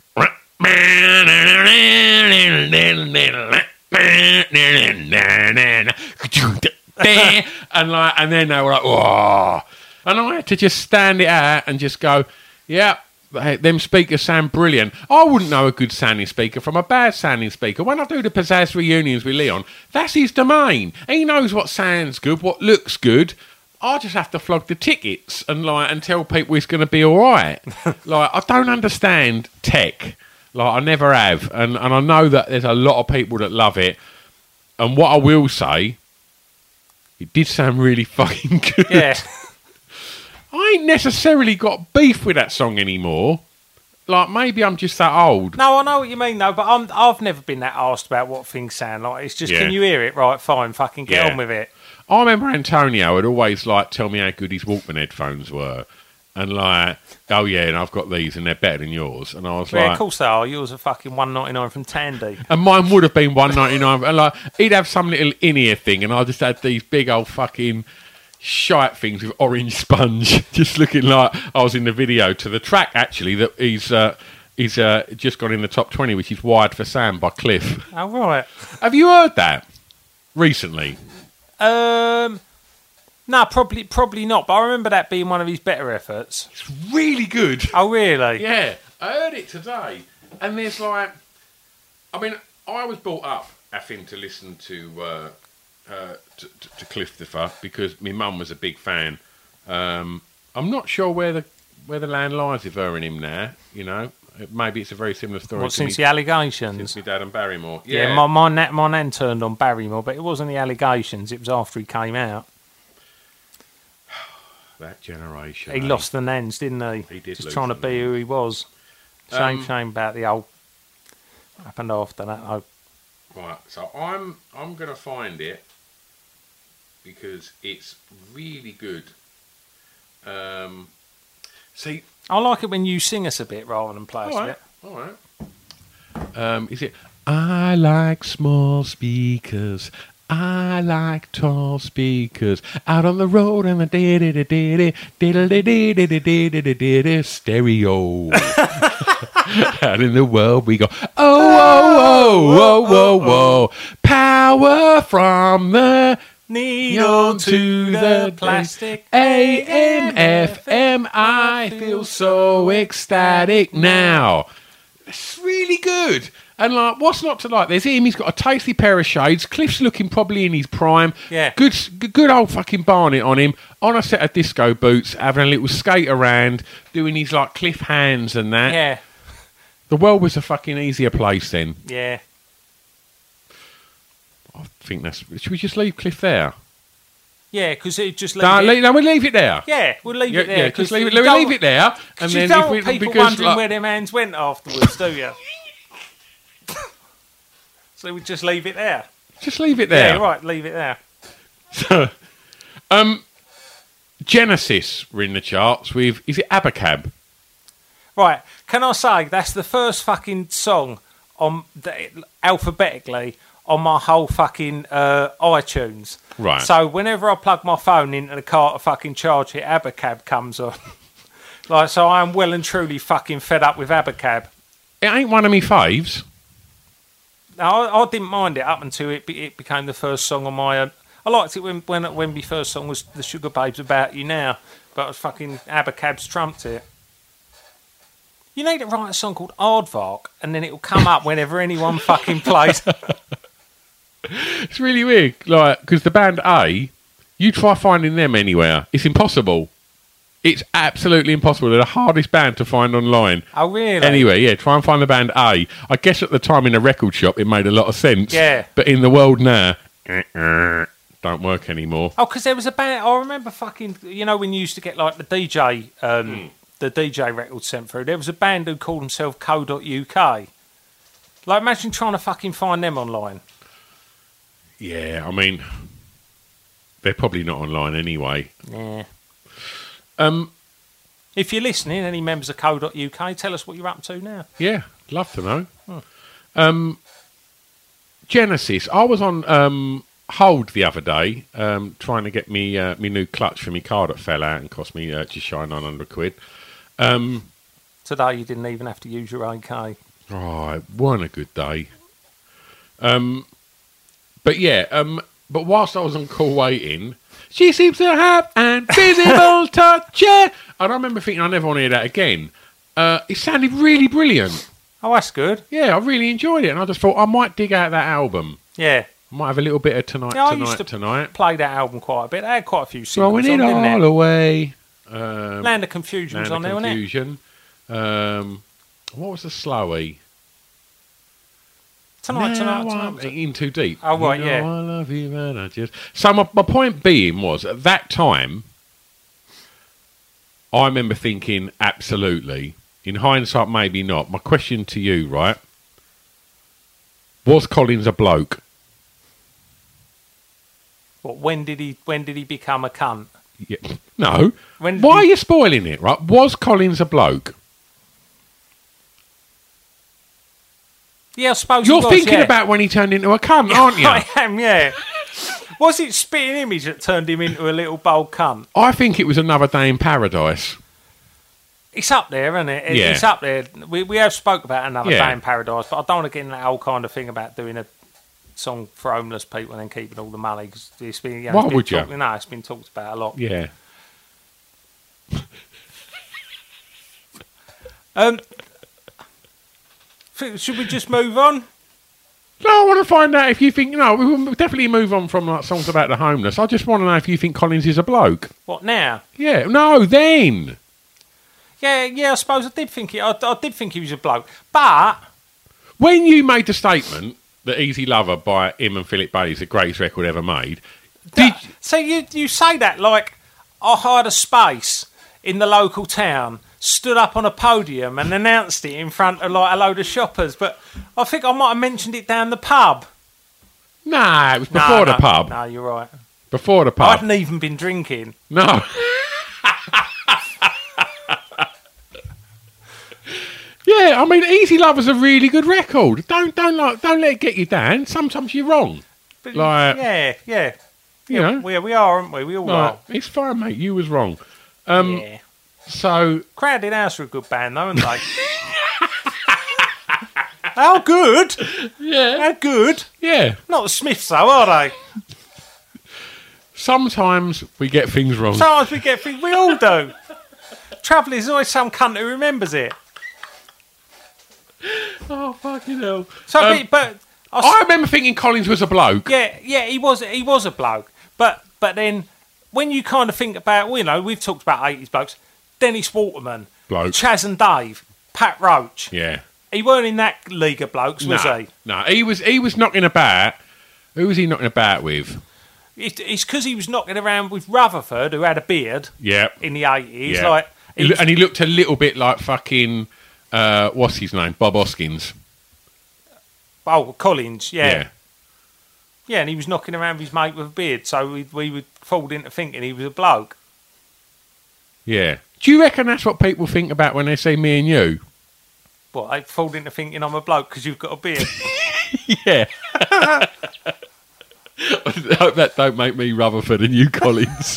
And like, and then they were like, oh. And I had to just stand it out and just go, yeah, hey, them speakers sound brilliant. I wouldn't know a good sounding speaker from a bad sounding speaker. When I do the pizzazz reunions with Leon, that's his domain. He knows what sounds good, what looks good. I just have to flog the tickets and like and tell people it's going to be all right. Like, I don't understand tech. Like, I never have, and and I know that there's a lot of people that love it. And what I will say, it did sound really fucking good. Yeah. I ain't necessarily got beef with that song anymore. Like, maybe I'm just that old. No, I know what you mean, though, but I'm, I've never been that asked about what things sound like. It's just, Yeah. can you hear it? Right, fine, fucking get Yeah. on with it. I remember Antonio would always like tell me how good his Walkman headphones were, and like, oh yeah, and I've got these and they're better than yours. And I was Yeah, like, of course they are. Yours are fucking one ninety-nine from Tandy. and mine would have been one ninety nine. And like, he'd have some little in ear thing, and I just had these big old fucking shite things with orange sponge, just looking like I was in the video to the track. Actually, that he's uh, he's uh, just got in the top twenty, which is "Wired for Sam" by Cliff. Oh, right. Have you heard that recently? Um, no, probably probably not, but I remember that being one of his better efforts. It's really good. Oh, really? Yeah, I heard it today, and there's like, I mean, I was brought up having to listen to uh, uh, to, to, to Cliftifer because my mum was a big fan. Um, I'm not sure where the where the land lies with her and him now. You know, maybe it's a very similar story. What, to since me, the allegations? since my dad and Barrymore. Yeah, Yeah, my, my, na- my nan turned on Barrymore, but it wasn't the allegations. It was after he came out. that generation. He eh? lost the nans, didn't he? He did Just lose trying to the be who he was. Shame, Um, shame about the old... What happened after that, though. Right, so I'm I'm gonna find it because it's really good. Um, see, I like it when you sing us a bit rather than play us all a right, bit. all right. Um, is it? I like small speakers. I like tall speakers. Out on the road and the da da da da da da da da da stereo. Out in the world we go. Oh oh oh oh oh oh. Power from the Needle to the plastic. A M F M. I feel so ecstatic now. It's really good. And like, what's not to like? There's him. He's got a tasty pair of shades. Cliff's looking probably in his prime. Yeah. Good, good old fucking Barnet on him. On a set of disco boots, having a little skate around, doing his like Cliff hands and that. Yeah. The world was a fucking easier place then. Yeah. I think that's... Should we just leave Cliff there? Yeah, because it just leave No, it... leave, no, we'll leave it there. Yeah, we'll leave Yeah, it there. yeah, just 'cause leave it, you we'll don't- leave it there. And 'cause then you don't if we, want people because, wondering like- where their hands went afterwards, do you? So we just leave it there. Just leave it there. Yeah, right, leave it there. So, um, Genesis were in the charts with, is it Abacab? Right, can I say that's the first fucking song on the, alphabetically on my whole fucking uh, iTunes. Right. So whenever I plug my phone into the car to fucking charge it, Abacab comes on. Like, so I am well and truly fucking fed up with Abacab. It ain't one of me faves. Now, I, I didn't mind it up until it, be, it became the first song on my... Uh, I liked it when, when when my first song was The Sugar Babes About You Now, but fucking Abacab's trumped it. You need to write a song called Aardvark, and then it'll come up whenever anyone fucking plays. It's really weird, like, because the band A, you try finding them anywhere, it's impossible. It's absolutely impossible. They're the hardest band to find online. Oh, really? Anyway, yeah, try and find the band A. I guess at the time in a record shop it made a lot of sense. Yeah. But in the world now, don't work anymore. Oh, because there was a band. I remember fucking. You know when you used to get like the D J, um, Mm. the D J records sent through. There was a band who called themselves co dot U K. Like imagine trying to fucking find them online. Yeah, I mean, they're probably not online anyway. Yeah. Um, if you're listening, any members of co dot U K, tell us what you're up to now. Yeah, love to know. Hmm. Um, Genesis. I was on um, hold the other day, um, trying to get me uh, me new clutch for my car that fell out and cost me uh, just shy of nine hundred quid. Um, Today you didn't even have to use your A K. Right, weren't a good day. Um, but yeah, um, but whilst I was on call waiting, she seems to have an invisible touch. Yeah. And I remember thinking I never want to hear that again. Uh, it sounded really brilliant. Oh, that's good. Yeah, I really enjoyed it, and I just thought I might dig out that album. Yeah. I might have a little bit of tonight, Yeah, I tonight, used to tonight. play that album quite a bit. They had quite a few singles Throwing on, it didn't all it? away. Um, Land of Confusion was Land on of there, Confusion. Um, what was the slowy? Tonight, Now tonight, I'm tonight. in too deep. Oh, right, You know yeah. I love you, and I just... So my, my point being was, at that time, I remember thinking, absolutely. In hindsight, maybe not. My question to you, right? Was Collins a bloke? What, when did he? When did he become a cunt? Yeah. No. When Why did are you spoiling it, right? Was Collins a bloke? Yeah, I suppose You're he was, thinking yeah. about when he turned into a cunt, aren't you? I am, yeah. Was it Spitting Image that turned him into a little bold cunt? I think it was Another Day in Paradise. It's up there, isn't it? It- Yeah. It's up there. We we have spoke about Another Yeah. Day in Paradise, but I don't want to get in that whole kind of thing about doing a song for homeless people and then keeping all the money. Cause it's been, you know, Why it's been would you? talked, No, it's been talked about a lot. Yeah. Um, f- should we just move on? No, I want to find out if you think... No, we will definitely move on from like songs about the homeless. I just want to know if you think Collins is a bloke. What now? Yeah. No, then. Yeah, yeah. I suppose I did think he. I, I did think he was a bloke, but When you made the statement that Easy Lover by him and Philip Bailey is the greatest record ever made, did... so you you say that like I hired a space in the local town, stood up on a podium and announced it in front of like a load of shoppers, but I think I might have mentioned it down the pub. Nah, it was No, before the no, pub. No, you're right. Before the I pub. hadn't even been drinking. No. Yeah, I mean, Easy Lover's a really good record. Don't don't like don't let it get you down. Sometimes you're wrong. But Like- yeah, yeah. You yeah, know. we, we are, aren't we? We all Like, are. it's fine, mate. You was wrong. Um, yeah. So Crowded House are a good band, though, aren't they? How good? yeah, How good? yeah. Not the Smiths, though, are they? Sometimes we get things wrong. Sometimes we get things. We all do. Trouble is, always some cunt who remembers it. Oh fucking hell! So, Um, but, but I, I remember thinking Collins was a bloke. yeah, yeah, he was, he was a bloke. But, but then, when you kind of think about, well, you know, we've talked about eighties blokes. Dennis Waterman, Bloke. Chaz and Dave, Pat Roach. Yeah. he weren't in that league of blokes, was no, he? No, he was. He was knocking about. Who was he knocking about with? It, it's because he was knocking around with Rutherford, who had a beard. Yeah. In the eighties, Yeah. like, He lo- and he looked a little bit like fucking uh, what's his name, Bob Hoskins. Oh, Collins, yeah. Yeah. Yeah, and he was knocking around with his mate with a beard, so we we would fall into thinking he was a bloke. Yeah. Do you reckon that's what people think about when they say me and you? What, they fall into thinking I'm a bloke because you've got a beard? Yeah. I hope that don't make me Rutherford and you Collins.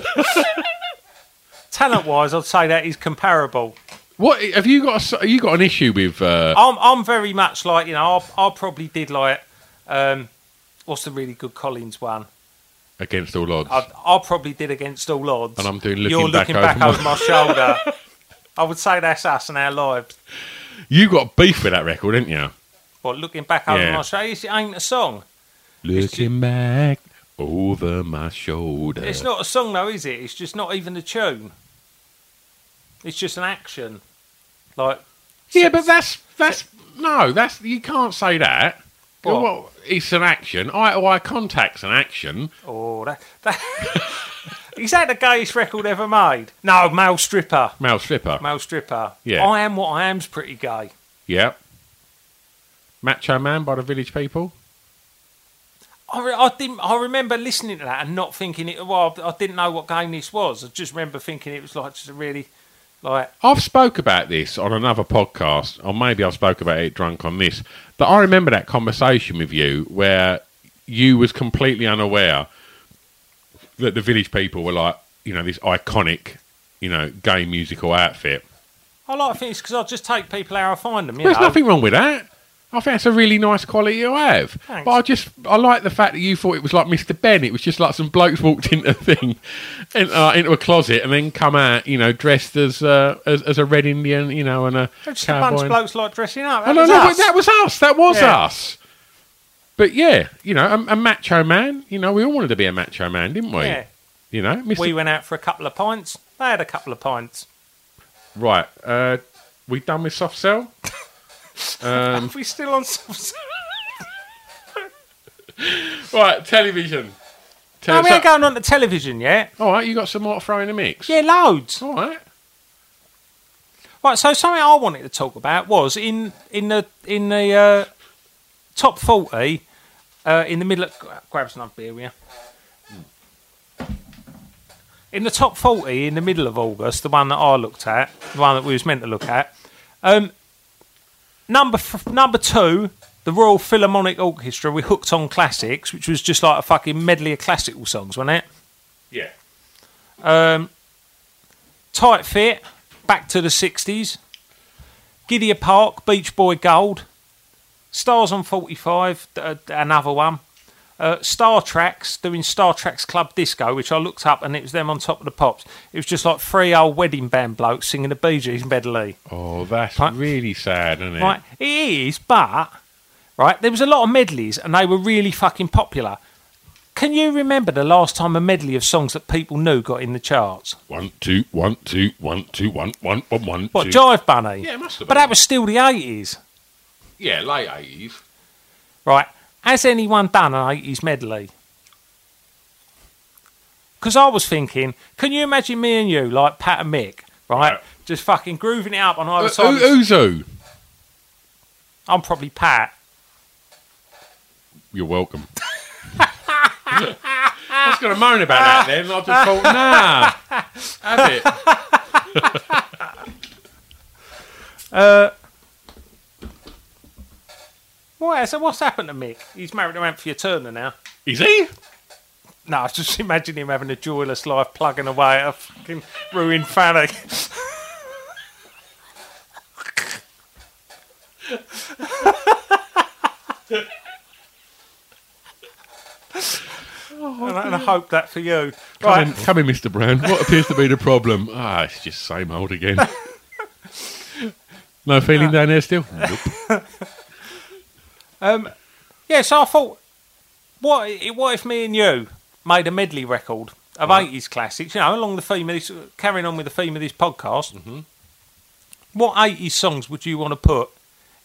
Talent-wise, I'd say that is comparable. What have you got? A, have you got an issue with? Uh... I'm I'm very much like, you know, I I probably did like um, what's the really good Collins one? Against all odds. I, I probably did Against All Odds. And I'm doing Looking You're Back looking Over back My- over my shoulder. I would say that's us and our lives. You got beef with that record, didn't you? What, Looking Back Over Yeah. My shoulder? It ain't a song. Looking back over my shoulder. It's not a song though, is it? It's just not even a tune. It's just an action. Like, Yeah, but that's that's no, that's you can't say that. What? Well, it's an action. Eye to eye contact's an action. oh, that, that is that the gayest record ever made? No, Male Stripper. Male stripper. Male Stripper. Yeah. I Am What I Am's pretty gay. Yeah. Macho Man by the Village People. I, re- I didn't. I remember listening to that and not thinking it. Well, I didn't know what game this was. I just remember thinking it was like just a really, like. I've spoke about this on another podcast, or maybe I spoke about it drunk on this. But I remember that conversation with you where you was completely unaware that the Village People were like, you know, this iconic, you know, gay musical outfit. I like things because I just take people how I find them. You There's know? nothing wrong with that. I think that's a really nice quality to have. Thanks. But I just, I like the fact that you thought it was like Mister Ben. It was just like some blokes walked into a thing, in, uh, into a closet, and then come out, you know, dressed as uh, as, as a red Indian, you know, and a Just cowboy. a bunch of and- blokes like dressing up. Oh, That no, was no, us. that was us. That was Yeah. us. But yeah, you know, a, a macho man. You know, we all wanted to be a macho man, didn't we? Yeah. You know, Mister We went out for a couple of pints. They had a couple of pints. Right. Uh, we done with soft sell? Um, Are we still on some... right, television. No, Tell we ain't going on to television yet. All right, you got some more to throw in the mix? Yeah, loads. All right. Right, so something I wanted to talk about was in in the in the uh, top forty, uh, in the middle of... Grab some beer here. In the top forty, in the middle of August, the one that I looked at, the one that we was meant to look at, um, number f- number two, the Royal Philharmonic Orchestra with Hooked on Classics, which was just like a fucking medley of classical songs, wasn't it? Yeah. Um, Tight Fit, Back to the sixties. Gidea Park, Beach Boy Gold. Stars on forty-five, uh, another one. Uh, Star Tracks, doing Star Tracks Club Disco, which I looked up and it was them on Top of the Pops. It was just like three old wedding band blokes singing the Bee Gees medley. Oh, that's Right. really sad, isn't it? Right, it is, but right, there was a lot of medleys and they were really fucking popular. Can you remember the last time a medley of songs that people knew got in the charts? One, two, one, two, one, two, one, one, one, one, What, two. Jive Bunny? Yeah, it must have But been. that was still the eighties. Yeah, late eighties. Right, has anyone done an eighties medley? Because I was thinking, can you imagine me and you, like Pat and Mick, right, Right. just fucking grooving it up on either Uh, side? who, of the- who's who? I'm probably Pat. You're welcome. I was going to moan about that then. I just thought, nah, have it. Uh, what, so what's happened to Mick? He's married to Anthea Turner now. Is he? No, I just imagine him having a joyless life plugging away at a fucking ruined fanny. and, I, and I hope that for you. Come, Right. in, come in, Mister Brown. What appears to be the problem? Ah, it's just same old again. No feeling down there still? Nope. Um, yeah, so I thought, what, what if me and you made a medley record of Right. eighties classics, you know, along the theme of this, carrying on with the theme of this podcast? Mm-hmm. What eighties songs would you want to put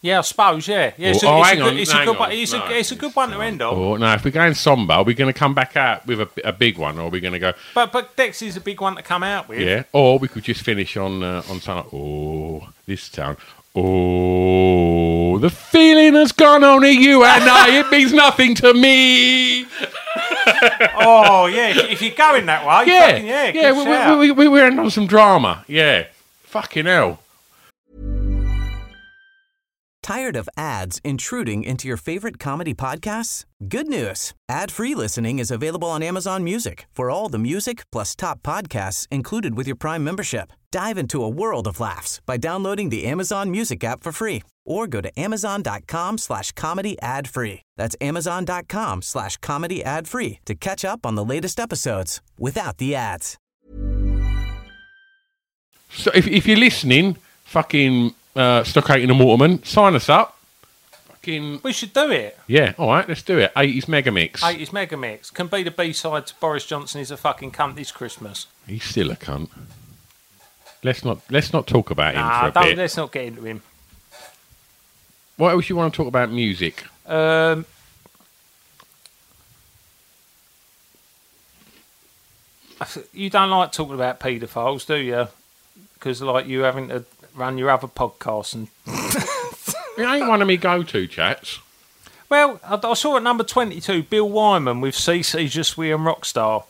Yeah, I suppose. Yeah, yeah. It's, Oh, a, oh, it's, hang a, good, on, it's a hang good on. one. It's, No, a, it's a good it's one to not. end on. Or, no, if we're going somber, are we going to come back out with a, a big one, or are we going to go? But but Dex is a big one to come out with. Yeah, or we could just finish on uh, on something. Like, oh, this town. Oh, the feeling has gone only you and I. It means nothing to me. Oh yeah, if, if you're going that way, Yeah, fucking, yeah, yeah. good We, shout. we, we, we, we're in on some drama. Yeah, fucking hell. Tired of ads intruding into your favorite comedy podcasts? Good news. Ad-free listening is available on Amazon Music for all the music plus top podcasts included with your Prime membership. Dive into a world of laughs by downloading the Amazon Music app for free or go to amazon.com slash comedy ad free. That's amazon.com slash comedy ad free to catch up on the latest episodes without the ads. So if, if you're listening, fucking uh, Stockhaven and Waterman, sign us up. Fucking We should do it. yeah. All right, let's do it. eighties Megamix. eighties Megamix can be the B-side to Boris Johnson is a fucking cunt this Christmas. He's still a cunt. Let's not let's not talk about him Nah, for a don't, bit. let's not get into him. What else you want to talk about? Music. Um, you don't like talking about paedophiles, do you? Because like you having to run your other podcast and It ain't one of me go-to chats. well, I, I saw at number twenty-two Bill Wyman with C C Just We and Rockstar,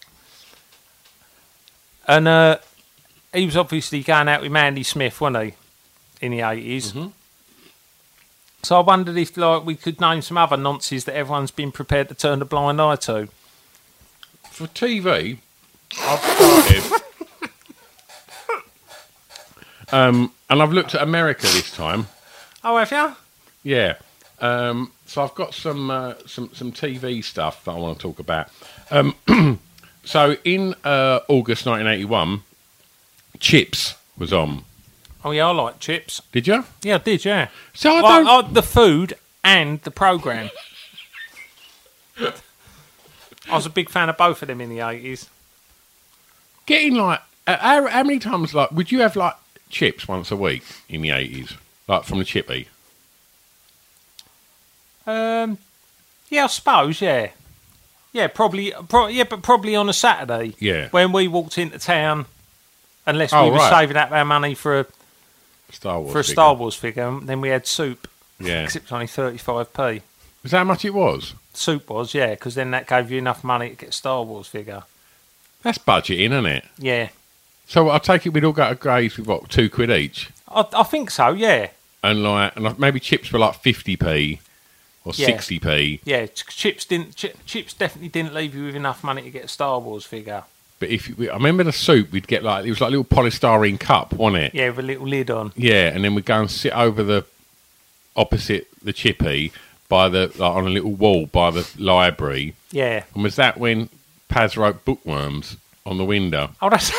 and uh, he was obviously going out with Mandy Smith, wasn't he, in the eighties? Mm-hmm. So I wondered if like we could name some other nonsense that everyone's been prepared to turn a blind eye to. For T V, I've started... um, and I've looked at America this time. Oh, have you? Yeah. Um, so I've got some, uh, some some T V stuff that I want to talk about. Um, so in uh, August nineteen eighty-one, Chips was on. Oh yeah, I like Chips. Did you? Yeah, I did, yeah. So I Like, don't... I- the food and the programme. I was a big fan of both of them in the eighties. Getting like... Uh, how, how many times, like, would you have, like, chips once a week in the eighties? Like, from the chippy? Um, yeah, I suppose, yeah. Yeah, probably, pro- yeah, but probably on a Saturday. Yeah. When we walked into town, unless Oh, we were right. saving up our money for a, Star Wars for a figure. Star Wars figure, and then we had soup. Yeah. Except it's only thirty-five p. Is that how much it was? Soup was, yeah, because then that gave you enough money to get a Star Wars figure. That's budgeting, isn't it? Yeah. So I take it we'd all go to Graves with, what, two quid each? I, I think so, yeah. And, like, and like maybe chips were, like, fifty p or Yeah. sixty p. Yeah, ch- chips didn't. Ch- chips definitely didn't leave you with enough money to get a Star Wars figure. But if you, I remember the soup, we'd get, like, it was like a little polystyrene cup, wasn't it? Yeah, with a little lid on. Yeah, and then we'd go and sit over the opposite the chippy by the like on a little wall by the library. Yeah. And was that when Paz wrote bookworms on the window? Oh, that's.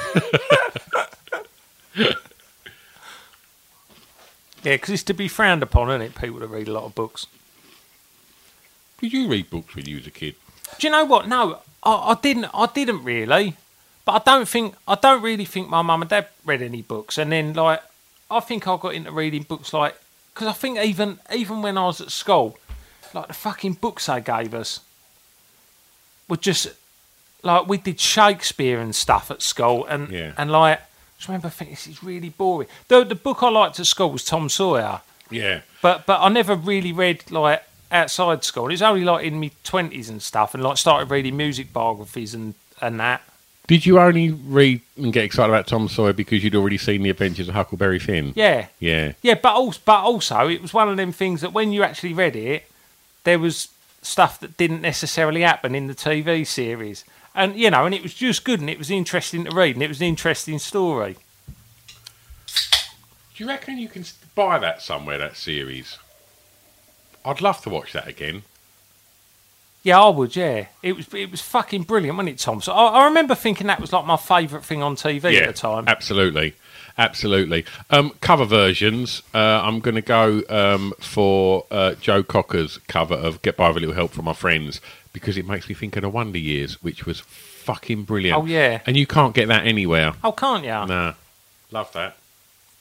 Yeah, because it's to be frowned upon, isn't it? People that read a lot of books. Did you read books when you was a kid? Do you know what? No, I, I didn't. I didn't really. But I don't think. I don't really think my mum and dad read any books. And then, like, I think I got into reading books, like, because I think even even when I was at school, like the fucking books they gave us were just like we did Shakespeare and stuff at school, and Yeah. and like I just remember thinking this is really boring. The the book I liked at school was Tom Sawyer. Yeah. But but I never really read like outside school. It was only like in my twenties and stuff, and like started reading music biographies and, and that. Did you only read and get excited about Tom Sawyer because you'd already seen The Adventures of Huckleberry Finn? Yeah, Yeah. yeah. But also, but also, it was one of them things that when you actually read it, there was stuff that didn't necessarily happen in the T V series, and you know, and it was just good, and it was interesting to read, and it was an interesting story. Do you reckon you can buy that somewhere, that series? I'd love to watch that again. Yeah, I would. Yeah, it was it was fucking brilliant, wasn't it, Tom? So I, I remember thinking that was like my favourite thing on T V Yeah, at the time. Absolutely. Absolutely. Um, cover versions. Uh, I'm going to go um, for uh, Joe Cocker's cover of Get By With a Little Help From My Friends because it makes me think of The Wonder Years, which was fucking brilliant. Oh, yeah. And you can't get that anywhere. Oh, can't you? Nah. Love that.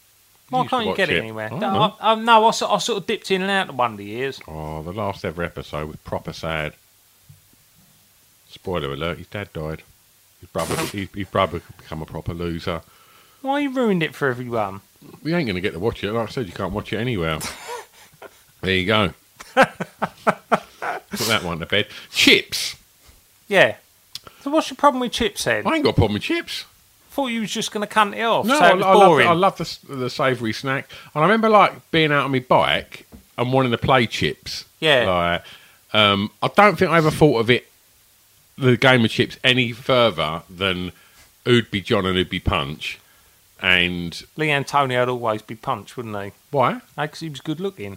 Why used to can't you watch get it, it. anywhere? I don't No, know. I, I, no I, sort- I sort of dipped in and out of one of the years. Oh, the last ever episode was proper sad. Spoiler alert: his dad died. His brother, his, his brother could become a proper loser. Why you ruined it for everyone? We ain't going to get to watch it. Like I said, you can't watch it anywhere. There you go. Put that one to bed. Chips. Yeah. So what's your problem with chips then? I ain't got a problem with chips. Thought you was just going to cunt it off. No, so I, it was I love, boring. I love the, the savoury snack. And I remember like being out on my bike and wanting to play chips. Yeah. Like, um, I don't think I ever thought of it, the game of chips, any further than who'd be John and who'd be Punch. And Lee Antonio would always be Punch, wouldn't he? why? Because he was good looking.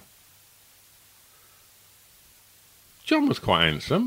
John was quite handsome.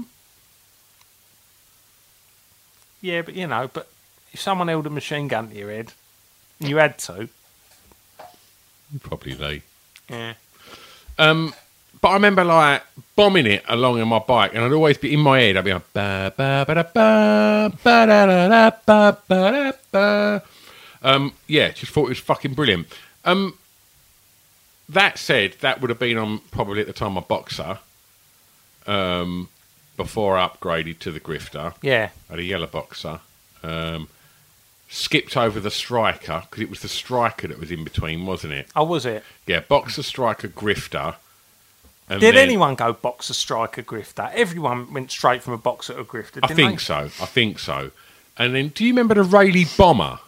Yeah, but you know, but if someone held a machine gun to your head, you had to. Probably Lee. Yeah. Um, but I remember like bombing it along on my bike, and I'd always be in my head. I'd be like ba ba ba da ba ba da da da ba ba da ba. Um, yeah, just thought it was fucking brilliant. Um, that said, that would have been on probably at the time my Boxer. Um, before I upgraded to the Grifter. Yeah. I had a yellow Boxer. Um, skipped over the Striker because it was the Striker that was in between, wasn't it? Oh, was it? Yeah, Boxer, Striker, Grifter. And Did then- anyone go boxer, striker, grifter? Everyone went straight from a boxer to a grifter, I didn't think they? so. I think so. And then, do you remember the Rayleigh Bomber?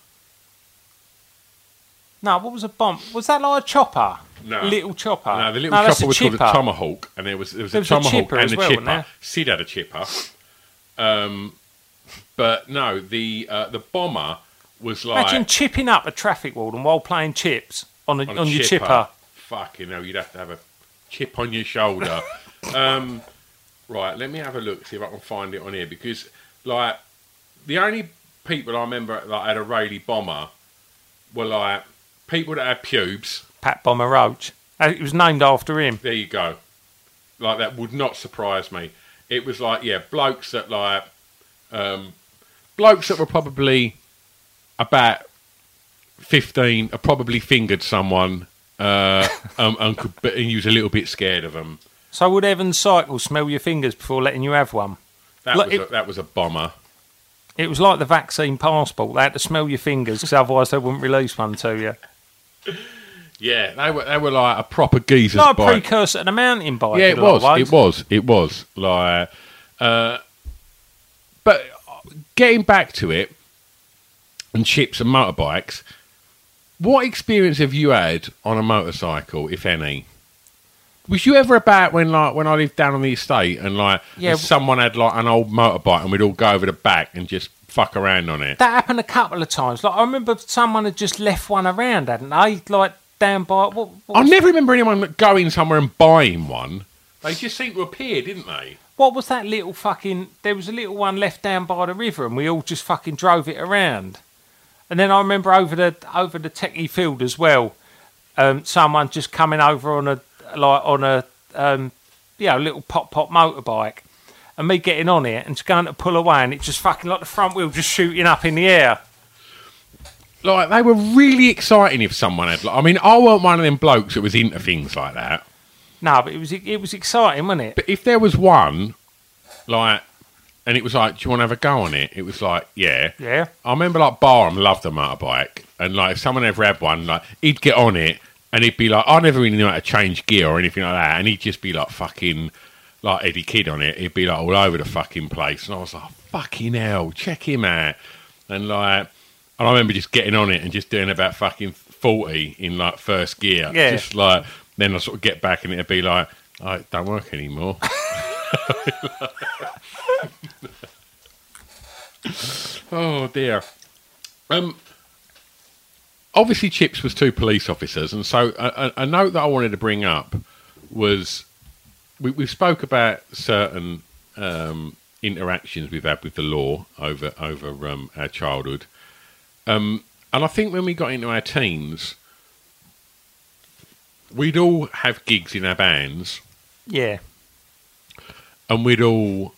No, what was a bomb? Was that like a chopper? No. Little chopper? No, the little No, that's chopper a was called a chipper. Tomahawk, and there was there was There a was a Tomahawk chipper and as a well, chipper. wasn't there? Sid had a chipper. Um, but no, the uh, the bomber was like Imagine chipping up a traffic warden while playing chips on, a, on, on, a your chipper. Fucking hell, you'd have to have a chip on your shoulder. um, right, let me have a look, see if I can find it on here, because like the only people I remember like had a Rayleigh Bomber were like people that had pubes. Pat Bomber Roach. Uh, It was named after him. There you go. Like, that would not surprise me. It was like, yeah, blokes that like, um, blokes that were probably about fifteen, have probably fingered someone, uh, um, and could, and you was a little bit scared of them. So would Evans Cycle smell your fingers before letting you have one? That Look, was it- a, that was a bomber. It was like the vaccine passport. They had to smell your fingers because otherwise they wouldn't release one to you. Yeah, they were they were like a proper geezer's Like a bike. precursor to the mountain bike. Yeah, in it a lot was. of ways. It was. It was. Like, uh, but getting back to it, and chips and motorbikes, what experience have you had on a motorcycle, if any? Was you ever about when, like, when I lived down on the estate and like, Yeah. and someone had like an old motorbike and we'd all go over the back and just fuck around on it? That happened a couple of times. Like I remember someone had just left one around, hadn't they? Like down by what? what I was, never remember anyone going somewhere and buying one. They just seemed to appear, didn't they? What was that little fucking? There was a little one left down by the river, and we all just fucking drove it around. And then I remember over the over the techie field as well. Um, someone just coming over on a like on a um, you know, little pop pop motorbike, and me getting on it and just going to pull away, and it just fucking like the front wheel just shooting up in the air. Like, they were really exciting if someone had... Like, I mean, I weren't one of them blokes that was into things like that. No, but it was it was exciting, wasn't it? But if there was one, like, and it was like, do you want to have a go on it? It was like, yeah. Yeah. I remember, like, Barham loved a motorbike. And, like, if someone ever had one, like, he'd get on it and he'd be like, I never really knew how to change gear or anything like that. And he'd just be like fucking, like Eddie Kidd on it. He'd be like all over the fucking place. And I was like, fucking hell, check him out. And, like... And I remember just getting on it and just doing about fucking forty in like first gear. Yeah. Just like, then I sort of get back and it'd be like, oh, it don't work anymore. Oh dear. Um, obviously Chips was two police officers, and so a, a, a note that I wanted to bring up was we, we spoke about certain um, interactions we've had with the law over over um, our childhood. Um, and I think when we got into our teens, we'd all have gigs in our bands, Yeah. and we'd all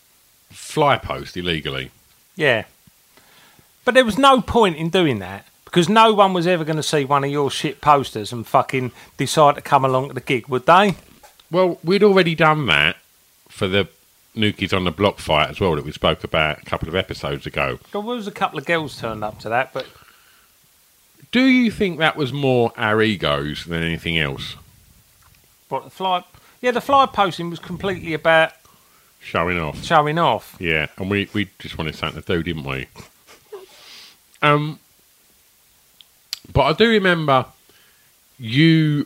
fly post illegally. Yeah. But there was no point in doing that Because no one was ever going to see one of your shit posters and fucking decide to come along to the gig, would they? Well, we'd already done that for the New Kids on the Block fight as well that we spoke about a couple of episodes ago. There was a couple of girls turned up to that, but... Do you think that was more our egos than anything else? What, the fly... Yeah, the fly posting was completely about... Showing off. Showing off. Yeah, and we, we just wanted something to do, didn't we? Um, But I do remember you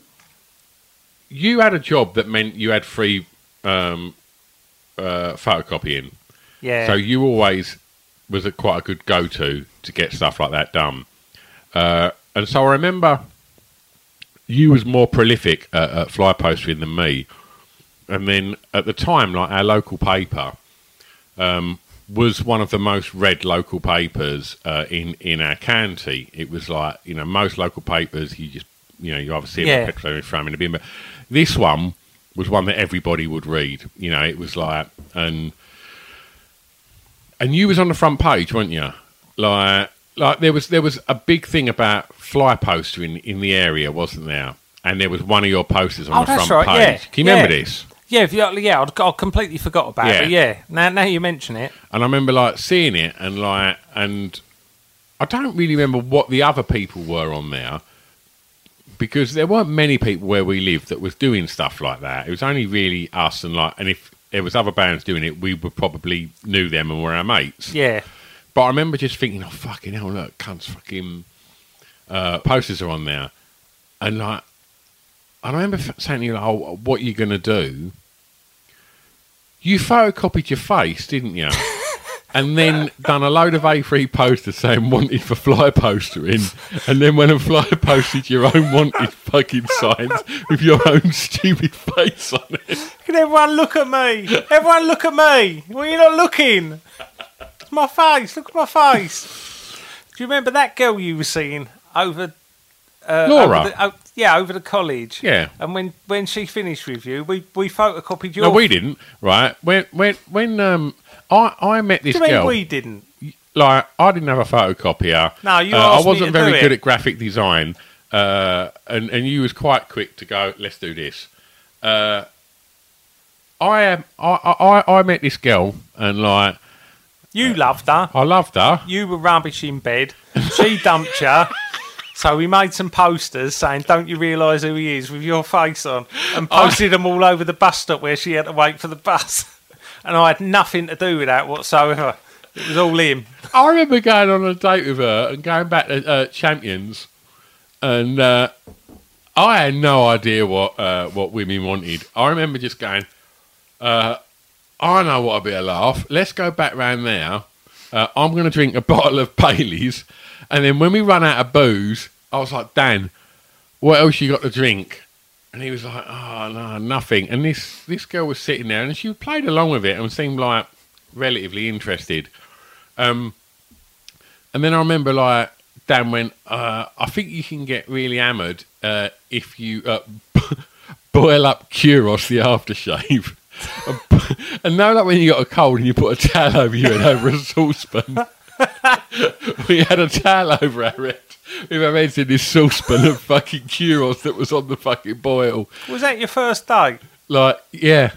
you had a job that meant you had free um, uh, photocopying. Yeah. So you always was a, quite a good go-to to get stuff like that done. Uh, and so I remember you was more prolific at, at fly postering than me. And then at the time, like our local paper um, was one of the most read local papers uh, in, in our county. It was like, you know, most local papers, you just, you know, you either see it Yeah. or petrol in frame in a bin. But this one was one that everybody would read. You know, it was like, and and you was on the front page, weren't you? Like, like there was there was a big thing about fly postering in the area, wasn't there? And there was one of your posters on Oh, the that's front right, page. yeah. Can you remember Yeah. this? Yeah, if you, yeah, I'd, I completely forgot about Yeah. it. But yeah, now, now you mention it. And I remember like seeing it and like, and I don't really remember what the other people were on there because there weren't many people where we lived that was doing stuff like that. It was only really us and like, and if there was other bands doing it, we would probably knew them and were our mates. Yeah. But I remember just thinking, oh fucking hell, look, cunts fucking uh, posters are on there. And like, I remember f- saying to you, like, oh, what are you going to do? You photocopied your face, didn't you? And then done a load of A three posters saying wanted for fly postering. And then went and fly posted your own wanted fucking signs with your own stupid face on it. Can everyone look at me? Everyone look at me. Well, you're not looking. It's my face. Look at my face. Do you remember that girl you were seeing over... Uh, Laura? Over the, oh, yeah, over the college. Yeah. And when, when she finished with you, we, we photocopied your... No, we didn't, right? When when when um I, I met this Do you mean girl... we didn't? Like, I didn't have a photocopier. No, you uh, asked I wasn't me to very do good it. at graphic design. Uh, and, and you was quite quick to go, let's do this. Uh, I am. I, I I met this girl and like You loved her. I loved her. You were rubbish in bed. She dumped you. So we made some posters saying, don't you realise who he is, with your face on, and posted them all over the bus stop where she had to wait for the bus. And I had nothing to do with that whatsoever. It was all him. I remember going on a date with her and going back to uh, Champions, and uh, I had no idea what uh, what women wanted. I remember just going, uh, I know what'll be a laugh. Let's go back round there. Uh, I'm going to drink a bottle of Baileys, and then when we run out of booze, I was like, Dan, what else you got to drink? And he was like, oh, no, nothing. And this, this girl was sitting there, and she played along with it and seemed like relatively interested. Um, and then I remember, like, Dan went, uh, I think you can get really hammered uh, if you uh, boil up Kuros, the aftershave. And know that when you got a cold and you put a towel over your head over a saucepan, we had a towel over our head with our heads in this saucepan of fucking Kuros that was on the fucking boil. Was that your first date? Like, yeah.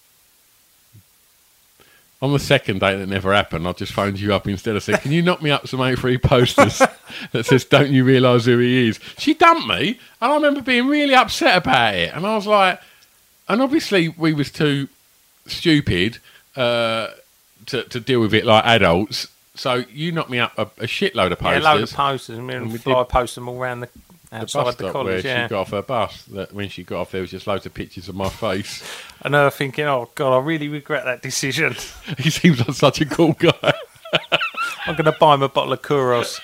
On the second date that never happened, I just phoned you up instead. I said, can you knock me up some A three posters that says, don't you realise who he is? She dumped me, and I remember being really upset about it. And I was like, and obviously we was too stupid uh, to, to deal with it like adults. So you knocked me up a, a shitload of posters. Yeah, a load of posters, and we, And we fly did post them all around the the outside bus the, stop college. where Yeah. she got off her bus. That when she got off, there was just loads of pictures of my face. And her thinking, oh, God, I really regret that decision. He seems like such a cool guy. I'm going to buy him a bottle of Kuros.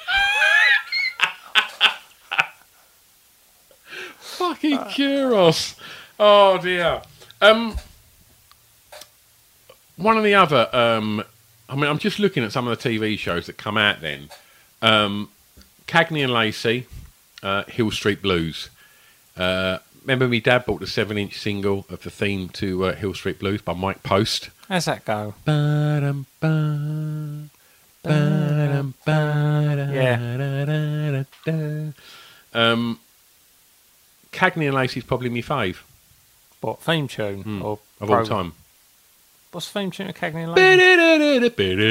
Fucking Kuros. Oh, dear. Um, one of the other... Um, I mean, I'm just looking at some of the T V shows that come out then. Um, Cagney and Lacey, uh, Hill Street Blues. Uh, remember me dad bought the seven-inch single of the theme to uh, Hill Street Blues by Mike Post? How's that go? Ba-dum-ba, ba-dum-ba-da, Yeah. Cagney and Lacey's probably my fave What, theme tune? Or of all program? time. What's the theme tune of Cagney and Lacey?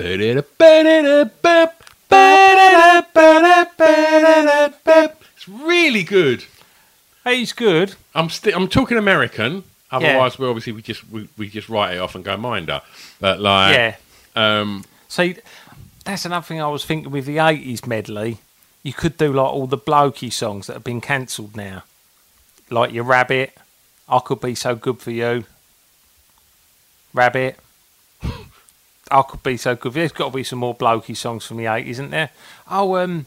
It's really good. He's good. I'm sti- I'm talking American. Otherwise, we obviously we just we, we just write it off and go minder. But like, Yeah. um, See, that's another thing I was thinking with the eighties medley. You could do like all the blokey songs that have been cancelled now. Like your Rabbit, I Could Be So Good For You. Rabbit. I Could Be So Good For You. There's got to be some more blokey songs from the eighties, isn't there? Oh, um...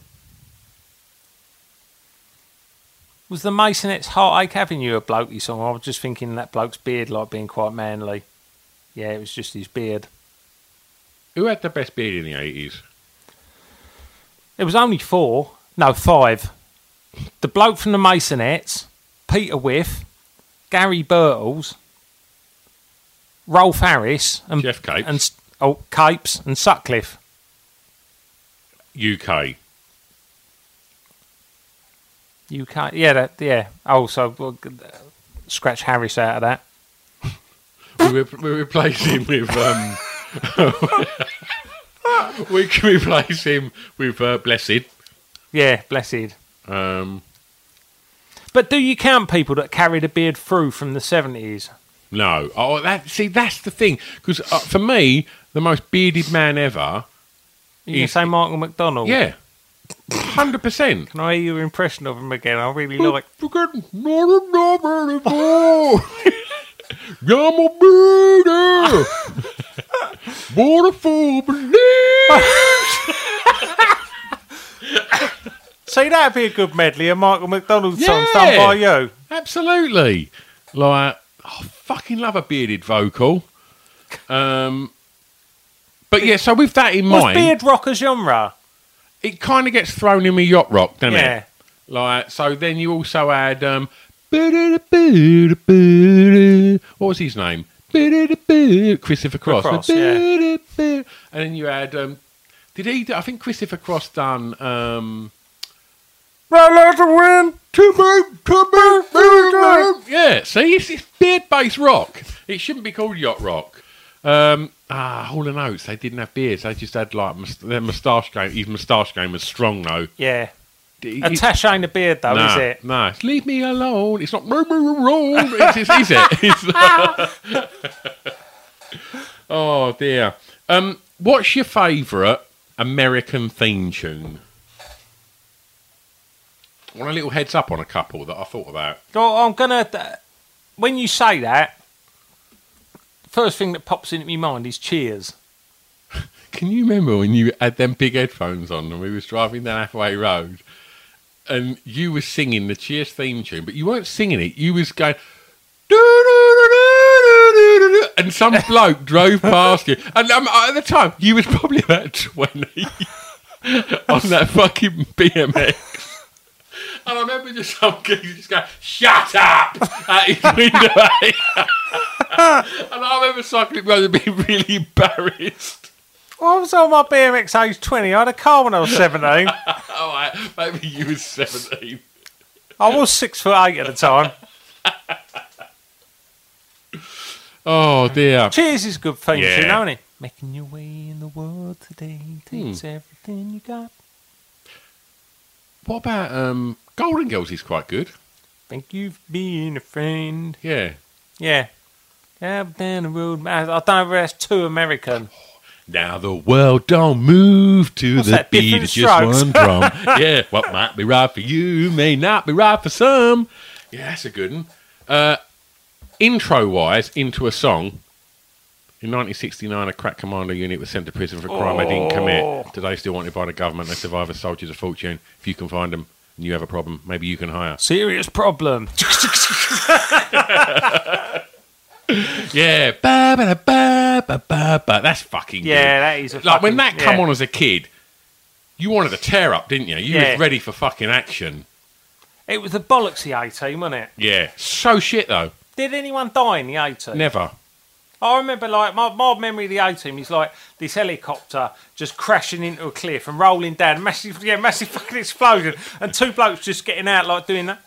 was the Masonettes Heartache Avenue a blokey song? I was just thinking that bloke's beard like being quite manly. Yeah, it was just his beard. who had the best beard in the eighties? It was only four. No, five. The bloke from the Masonettes, Peter Whiff, Gary Birtles, Rolf Harris, and Jeff Capes. and oh Capes and Sutcliffe. U K. U K, yeah, that, yeah. Oh, so we'll scratch Harris out of that. we, re- we replace him with. Um, we can replace him with uh, Blessed. Yeah, blessed. Um, But do you count people that carried a beard through from the seventies? no, oh, that see that's the thing because uh, for me the most bearded man ever. You can is- say Michael McDonald. Yeah, hundred percent. Can I hear your impression of him again? I really like. Forgetting not enough anymore. I'm a bearder. What a fool believes. See, that'd be a good medley of Michael McDonald songs Yeah. done by you. Absolutely. Like, oh, I fucking love a bearded vocal. Um, but yeah, so with that in Was mind, beard rock a genre? it kind of gets thrown in with yacht rock, doesn't Yeah. it? Like, so then you also had um, what was his name? Christopher Cross. Cross, yeah. And then you had um, did he? do- I think Christopher Cross done. Um, Right, like to win, to be, to be, yeah. See, it's, it's beard-based rock. It shouldn't be called yacht rock. Um, ah, Hall and Oates, they didn't have beards. They just had like mus- their moustache game. His moustache game was strong though. Yeah. It- A it- tash ain't a beard, though, no, is it? No, it's leave me alone. It's not move me alone. It's, it's, is it? It's, oh dear. Um, what's your favourite American theme tune? I want a little heads up on a couple that I thought about. Oh, I'm gonna. Uh, when you say that, the first thing that pops into my mind is Cheers. Can you remember when you had them big headphones on and we was driving down Hathaway Road and you were singing the Cheers theme tune, but you weren't singing it. You was going... "Doo-doo-doo-doo-doo-doo-doo," and some bloke drove past you. And um, at the time, you was probably about twenty on that fucking B M X. And I remember just some kid just going, "Shut up!" at his window. And I remember cycling round and being really embarrassed. Well, I was on my B M X age twenty. I had a car when I was seventeen. All right, maybe you was seventeen. I was six foot eight at the time. Oh dear. Cheers is a good theme Yeah. tune, isn't it? Making your way in the world today takes everything you got. What about um, Golden Girls? Is quite good. Think you've been a friend. Yeah. Yeah. Yeah, down the road. I don't know if that's too American. Now the world don't move to What's the that, beat Different of just Strokes? one drum. Yeah, what might be right for you may not be right for some. Yeah, that's a good one. Uh, intro-wise, into a song. In nineteen sixty-nine, a crack commando unit was sent to prison for a crime they didn't commit. Today, still wanted by the government. They survive as soldiers of fortune. If you can find them and you have a problem, maybe you can hire. Serious problem. Yeah, ba ba ba ba ba ba. That's fucking Yeah, good. that is a like when fucking- that come yeah. on as a kid. You wanted to tear up, didn't you? You Yeah. was ready for fucking action. It was the bollocks the A-Team, wasn't it? Yeah, so shit though. Did anyone die in the A-Team? Never. I remember, like, my, my memory of the A-Team is like this helicopter just crashing into a cliff and rolling down, massive, yeah, massive fucking explosion, and two blokes just getting out, like, doing that.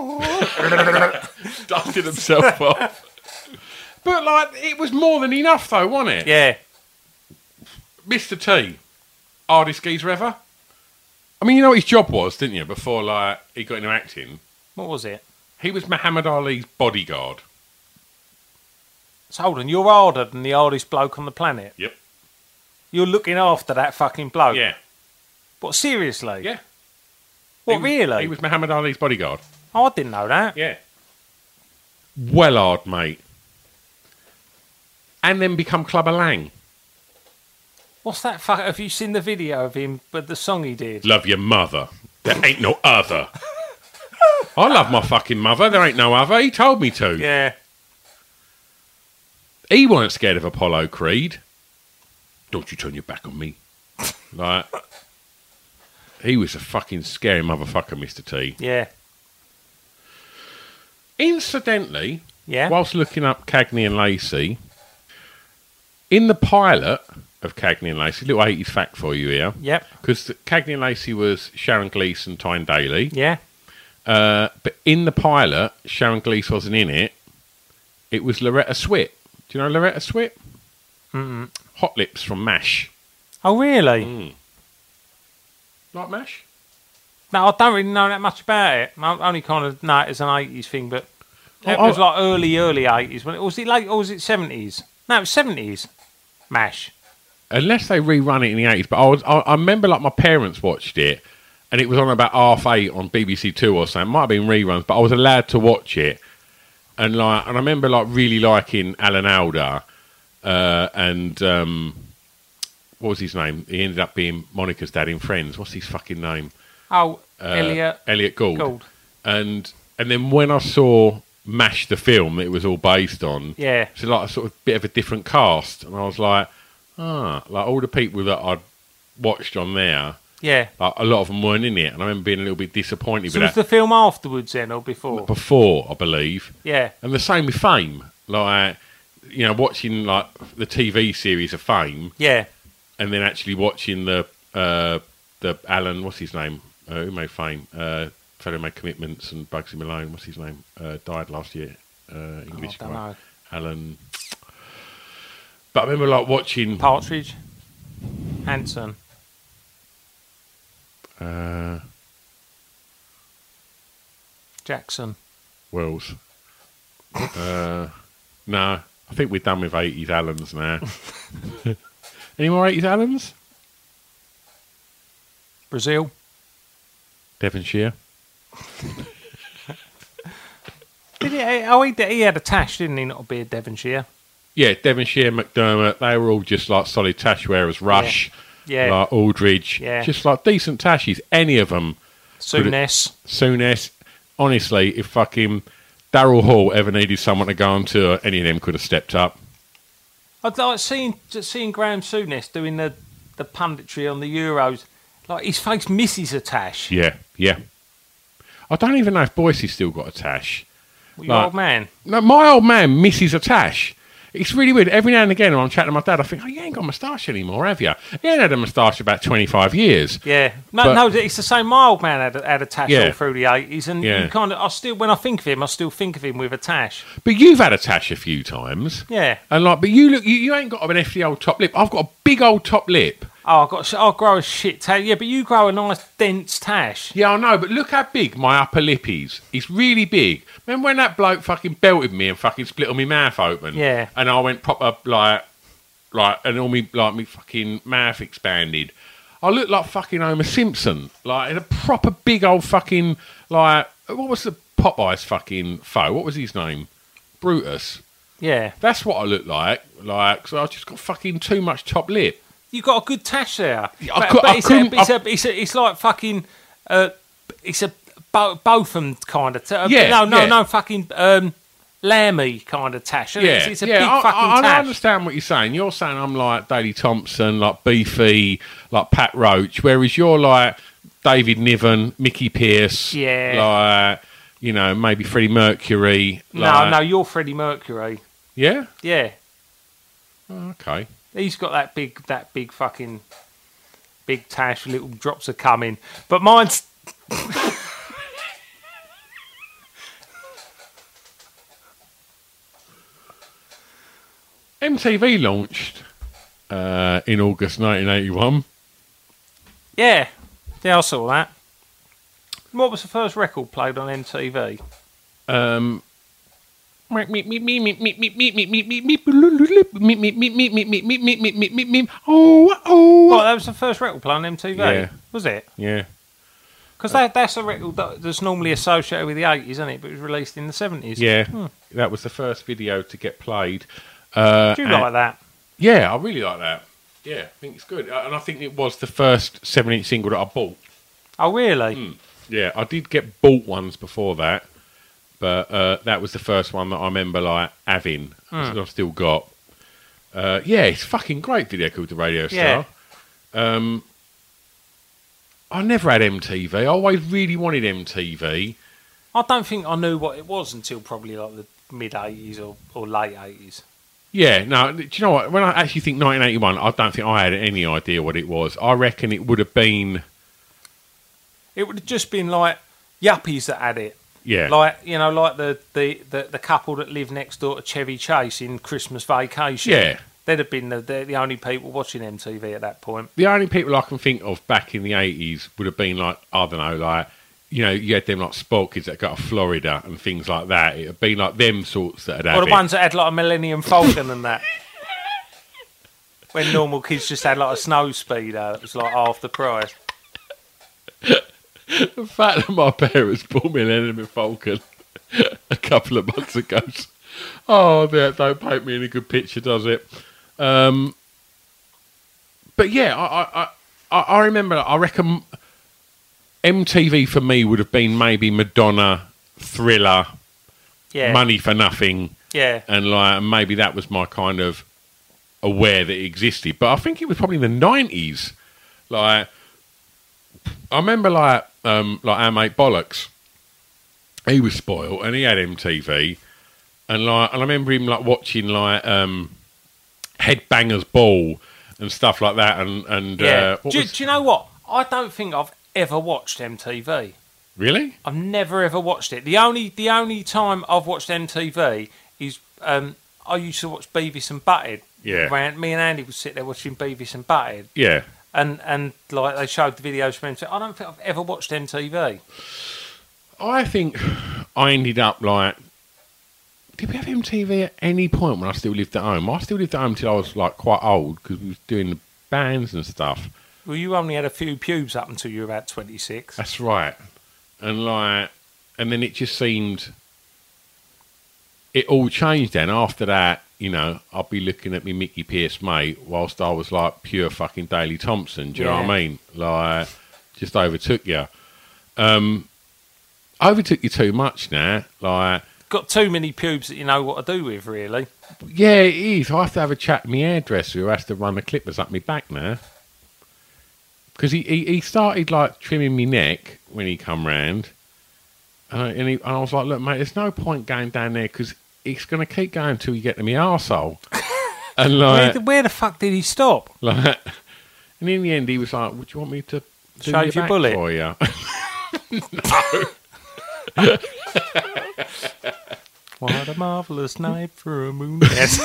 Dusting himself off. But, like, it was more than enough, though, wasn't it? Yeah. Mister T, hardest geezer ever. I mean, you know what his job was, didn't you, before, like, he got into acting? What was it? He was Muhammad Ali's bodyguard. So hold on, you're harder than the hardest bloke on the planet? Yep. You're looking after that fucking bloke? Yeah. What, seriously? Yeah. What, he was, really? He was Muhammad Ali's bodyguard. Oh, I didn't know that. Yeah. Well hard, mate. And then become Clubber Lang. What's that fuck? Have you seen the video of him, but the song he did? Love your mother. There ain't no other. I love my fucking mother. There ain't no other. He told me to. Yeah. He weren't scared of Apollo Creed. Don't you turn your back on me. Like, he was a fucking scary motherfucker, Mister T. Yeah. Incidentally, Yeah. whilst looking up Cagney and Lacey, in the pilot of Cagney and Lacey, little eighties fact for you here. Yep. Because Cagney and Lacey was Sharon Gleeson, Tyne Daly. Yeah. Uh, but in the pilot, Sharon Gleeson wasn't in it. It was Loretta Swit. Do you know Loretta Swit? Mm-mm. Hot Lips from MASH. Oh, really? Mm. Like MASH? No, I don't really know that much about it. I only kind of know it as an eighties thing, but it Oh, was oh. like early, early eighties. When it was it late, or was it seventies? No, it was seventies. MASH. Unless they rerun it in the eighties. But I, was, I, I remember like my parents watched it, and it was on about half eight on B B C Two or something. It might have been reruns, but I was allowed to watch it. And like, and I remember like really liking Alan Alda, uh, and um, what was his name? He ended up being Monica's dad in Friends. What's his fucking name? Oh, Uh, Elliot. Elliot Gould. Gould. And and then when I saw MASH the film that it was all based on, Yeah. it's like a sort of bit of a different cast, and I was like, ah, like all the people that I'd watched on there. Yeah. Like, a lot of them weren't in it, and I remember being a little bit disappointed So with was that. the film afterwards then, or before? Before, I believe. Yeah. And the same with Fame. Like, you know, watching like the T V series of Fame, Yeah. and then actually watching the uh, the Alan, what's his name? Uh, who made Fame? Uh, fellow who made Commitments and Bugsy Malone. What's his name? Uh, died last year. Uh, English Oh, I don't guy. know. Alan. But I remember like watching. Partridge. Hanson. Uh, Jackson. Wells. uh, no, I think we're done with eighties Allens now. Any more eighties Allens? Brazil. Devonshire. Did he? Oh, he, he had a tash, didn't he? Not a beard, Devonshire. Yeah, Devonshire, McDermott, they were all just like solid tash wearers. Rush, Yeah. like Aldridge, Yeah. just like decent tashies. Any of them. Souness. Souness. Honestly, if fucking Daryl Hall ever needed someone to go on tour, any of them could have stepped up. I'd like seeing seeing Graham Souness doing the, the punditry on the Euros. Like, his face misses a tash. Yeah, yeah. I don't even know if Boyce's still got a tash. Well, your Like- old man. No, my old man misses a tash. It's really weird. Every now and again, when I'm chatting to my dad, I think, oh, you ain't got a moustache anymore, have you? He ain't had a moustache about twenty-five years. Yeah. No, But- no, it's the same. My old man had a, had a tash Yeah. all through the eighties, and Yeah. you kind of, I still, when I think of him, I still think of him with a tash. But you've had a tash a few times. Yeah. And like, but you look, you, you ain't got an hefty old top lip. I've got a big old top lip. Oh, I've got, I'll grow a shit tash. Yeah, but you grow a nice dense tash. Yeah, I know, but look how big my upper lip is. It's really big. Remember when that bloke fucking belted me and fucking split all my mouth open? Yeah. And I went proper, like, like, and all me, like, me fucking mouth expanded. I look like fucking Homer Simpson. Like, in a proper big old fucking, like, what was the Popeye's fucking foe? What was his name? Brutus. Yeah. That's what I look like. Like, so I just got fucking too much top lip. You got a good tash there. Yeah, I but, cou- but I it's, a, couldn't- it's, I- a, it's, a, it's like fucking. Uh, it's a bo- Botham kind of. T- Yeah, No, no, yeah. no. Fucking um, Lammy kind of tash. isn't it? Yeah, It's, it's a yeah, big I, fucking I, I tash. understand what you're saying. You're saying I'm like Daley Thompson, like Beefy, like Pat Roach, whereas you're like David Niven, Mickey Pearce, Yeah. like, you know, maybe Freddie Mercury. No, like, no, you're Freddie Mercury. Yeah? Yeah. Oh, okay. He's got that big, that big fucking big tash, little drops of cum in. But mine's. M T V launched uh, in August nineteen eighty-one. Yeah, yeah, I saw that. What was the first record played on M T V? Um. Oh, oh. What, that was the first record played on M T V? Yeah. Was it? Yeah. Because that, that's a record that, that's normally associated with the eighties, isn't it? But it was released in the seventies. Yeah. Hmm. That was the first video to get played. Uh, Do you like that? Yeah, I really like that. Yeah, I think it's good. And I think it was the first seven inch single that I bought. Oh, really? Mm. Yeah, I did get bought ones before that. But uh, that was the first one that I remember like having. Mm. I've still got. Uh, yeah, it's fucking great video called The Radio Star. Yeah. Um, I never had M T V. I always really wanted M T V. I don't think I knew what it was until probably like the mid eighties or, or late eighties. Yeah, no, do you know what? When I actually think nineteen eighty-one, I don't think I had any idea what it was. I reckon it would have been... It would have just been like yuppies that had it. Yeah. Like, you know, like the, the, the, the couple that lived next door to Chevy Chase in Christmas Vacation. Yeah. They'd have been the, the, the only people watching M T V at that point. The only people I can think of back in the eighties would have been like, I don't know, like, you know, you had them like sport kids that got to Florida and things like that. It would be like them sorts that had had Or the it. ones that had like a Millennium Falcon and that. When normal kids just had like a snow speeder that was like half the price. The fact that my parents bought me an Millennium Falcon a couple of months ago. Oh, that don't paint me in a good picture, does it? Um, but yeah, I, I, I, I remember, I reckon M T V for me would have been maybe Madonna, Thriller, Yeah. Money for Nothing. Yeah. And like maybe that was my kind of aware that it existed. But I think it was probably the nineties. Like, I remember like, um, like our mate Bollocks, he was spoiled and he had M T V. And like, and I remember him like watching like um, Headbangers Ball and stuff like that. And and Yeah. uh, what do, was- do you know what? I don't think I've ever watched M T V. really? I've never ever watched it. The only the only time I've watched M T V is um, I used to watch Beavis and Butthead. Yeah. When me and Andy would sit there watching Beavis and Butthead. Yeah. And and like they showed the videos from M T V. I don't think I've ever watched M T V. I think I ended up like. Did we have M T V at any point when I still lived at home? I still lived at home until I was like quite old because we was doing the bands and stuff. Well, you only had a few pubes up until you were about twenty-six. That's right. And like, and then it just seemed it all changed. Then after that, you know, I'd be looking at me Mickey Pierce mate whilst I was like pure fucking Daley Thompson. Do you know what I Yeah. mean? Like, just overtook you. Um, overtook you too much now. Like. Got too many pubes that you know what to do with, really. Yeah, it is. I have to have a chat with my hairdresser who has to run the clippers up my back now. Because he, he, he started, like, trimming me neck when he come round. Uh, and, he, and I was like, look, mate, there's no point going down there because it's going to keep going until you get to my arsehole. And, Where, like, the- where the fuck did he stop? like... And in the end, he was like, would you want me to do Shave your back bullet? for you? What a marvellous night for a moon. Yes.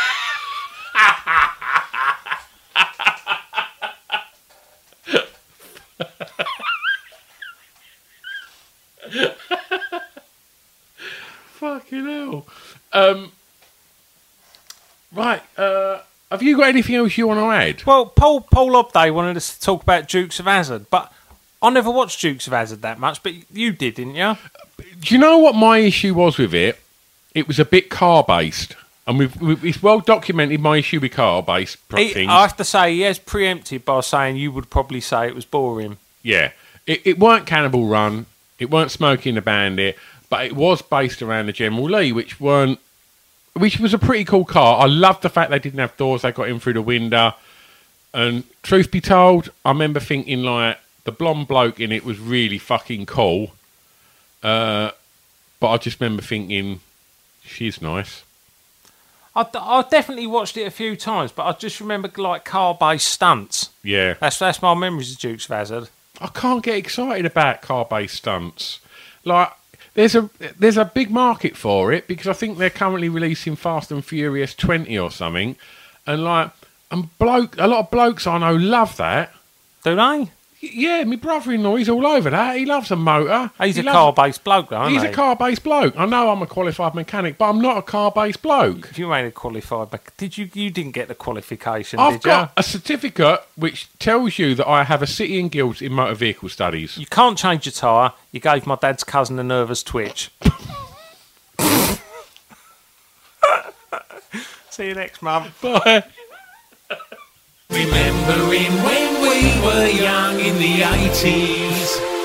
Fucking hell. Um, right, uh, have you got anything else you want to add? Well, Paul Paul Obday wanted us to talk about Dukes of Hazzard, but I never watched Dukes of Hazzard that much, but you did, didn't you? Do you know what my issue was with it? It was a bit car-based. And we've, we've, it's well documented, my issue with car-based pro- He, things. I have to say, he has preempted by saying you would probably say it was boring. Yeah. It, it weren't Cannibal Run. It weren't Smokey and the Bandit. But it was based around the General Lee, which weren't... Which was a pretty cool car. I loved the fact they didn't have doors. They got in through the window. And truth be told, I remember thinking, like, the blonde bloke in it was really fucking cool. Uh, but I just remember thinking, she's nice. I, I definitely watched it a few times, but I just remember like car-based stunts. Yeah. That's that's my memories of Dukes of Hazzard. I can't get excited about car-based stunts. Like, there's a there's a big market for it because I think they're currently releasing Fast and Furious twenty or something, and like, and bloke, a lot of blokes I know love that. Do they? Yeah, my brother-in-law, he's all over that. He loves a motor. He's he a loves, car-based bloke, though, isn't He's he? a car-based bloke. I know I'm a qualified mechanic, but I'm not a car-based bloke. If you ain't a qualified, mech- did you? You didn't get the qualification, I've did got you? a certificate which tells you that I have a City and Guilds in motor vehicle studies. You can't change your tyre. You gave my dad's cousin a nervous twitch. See you next month. Bye. Remembering when we were young in the eighties.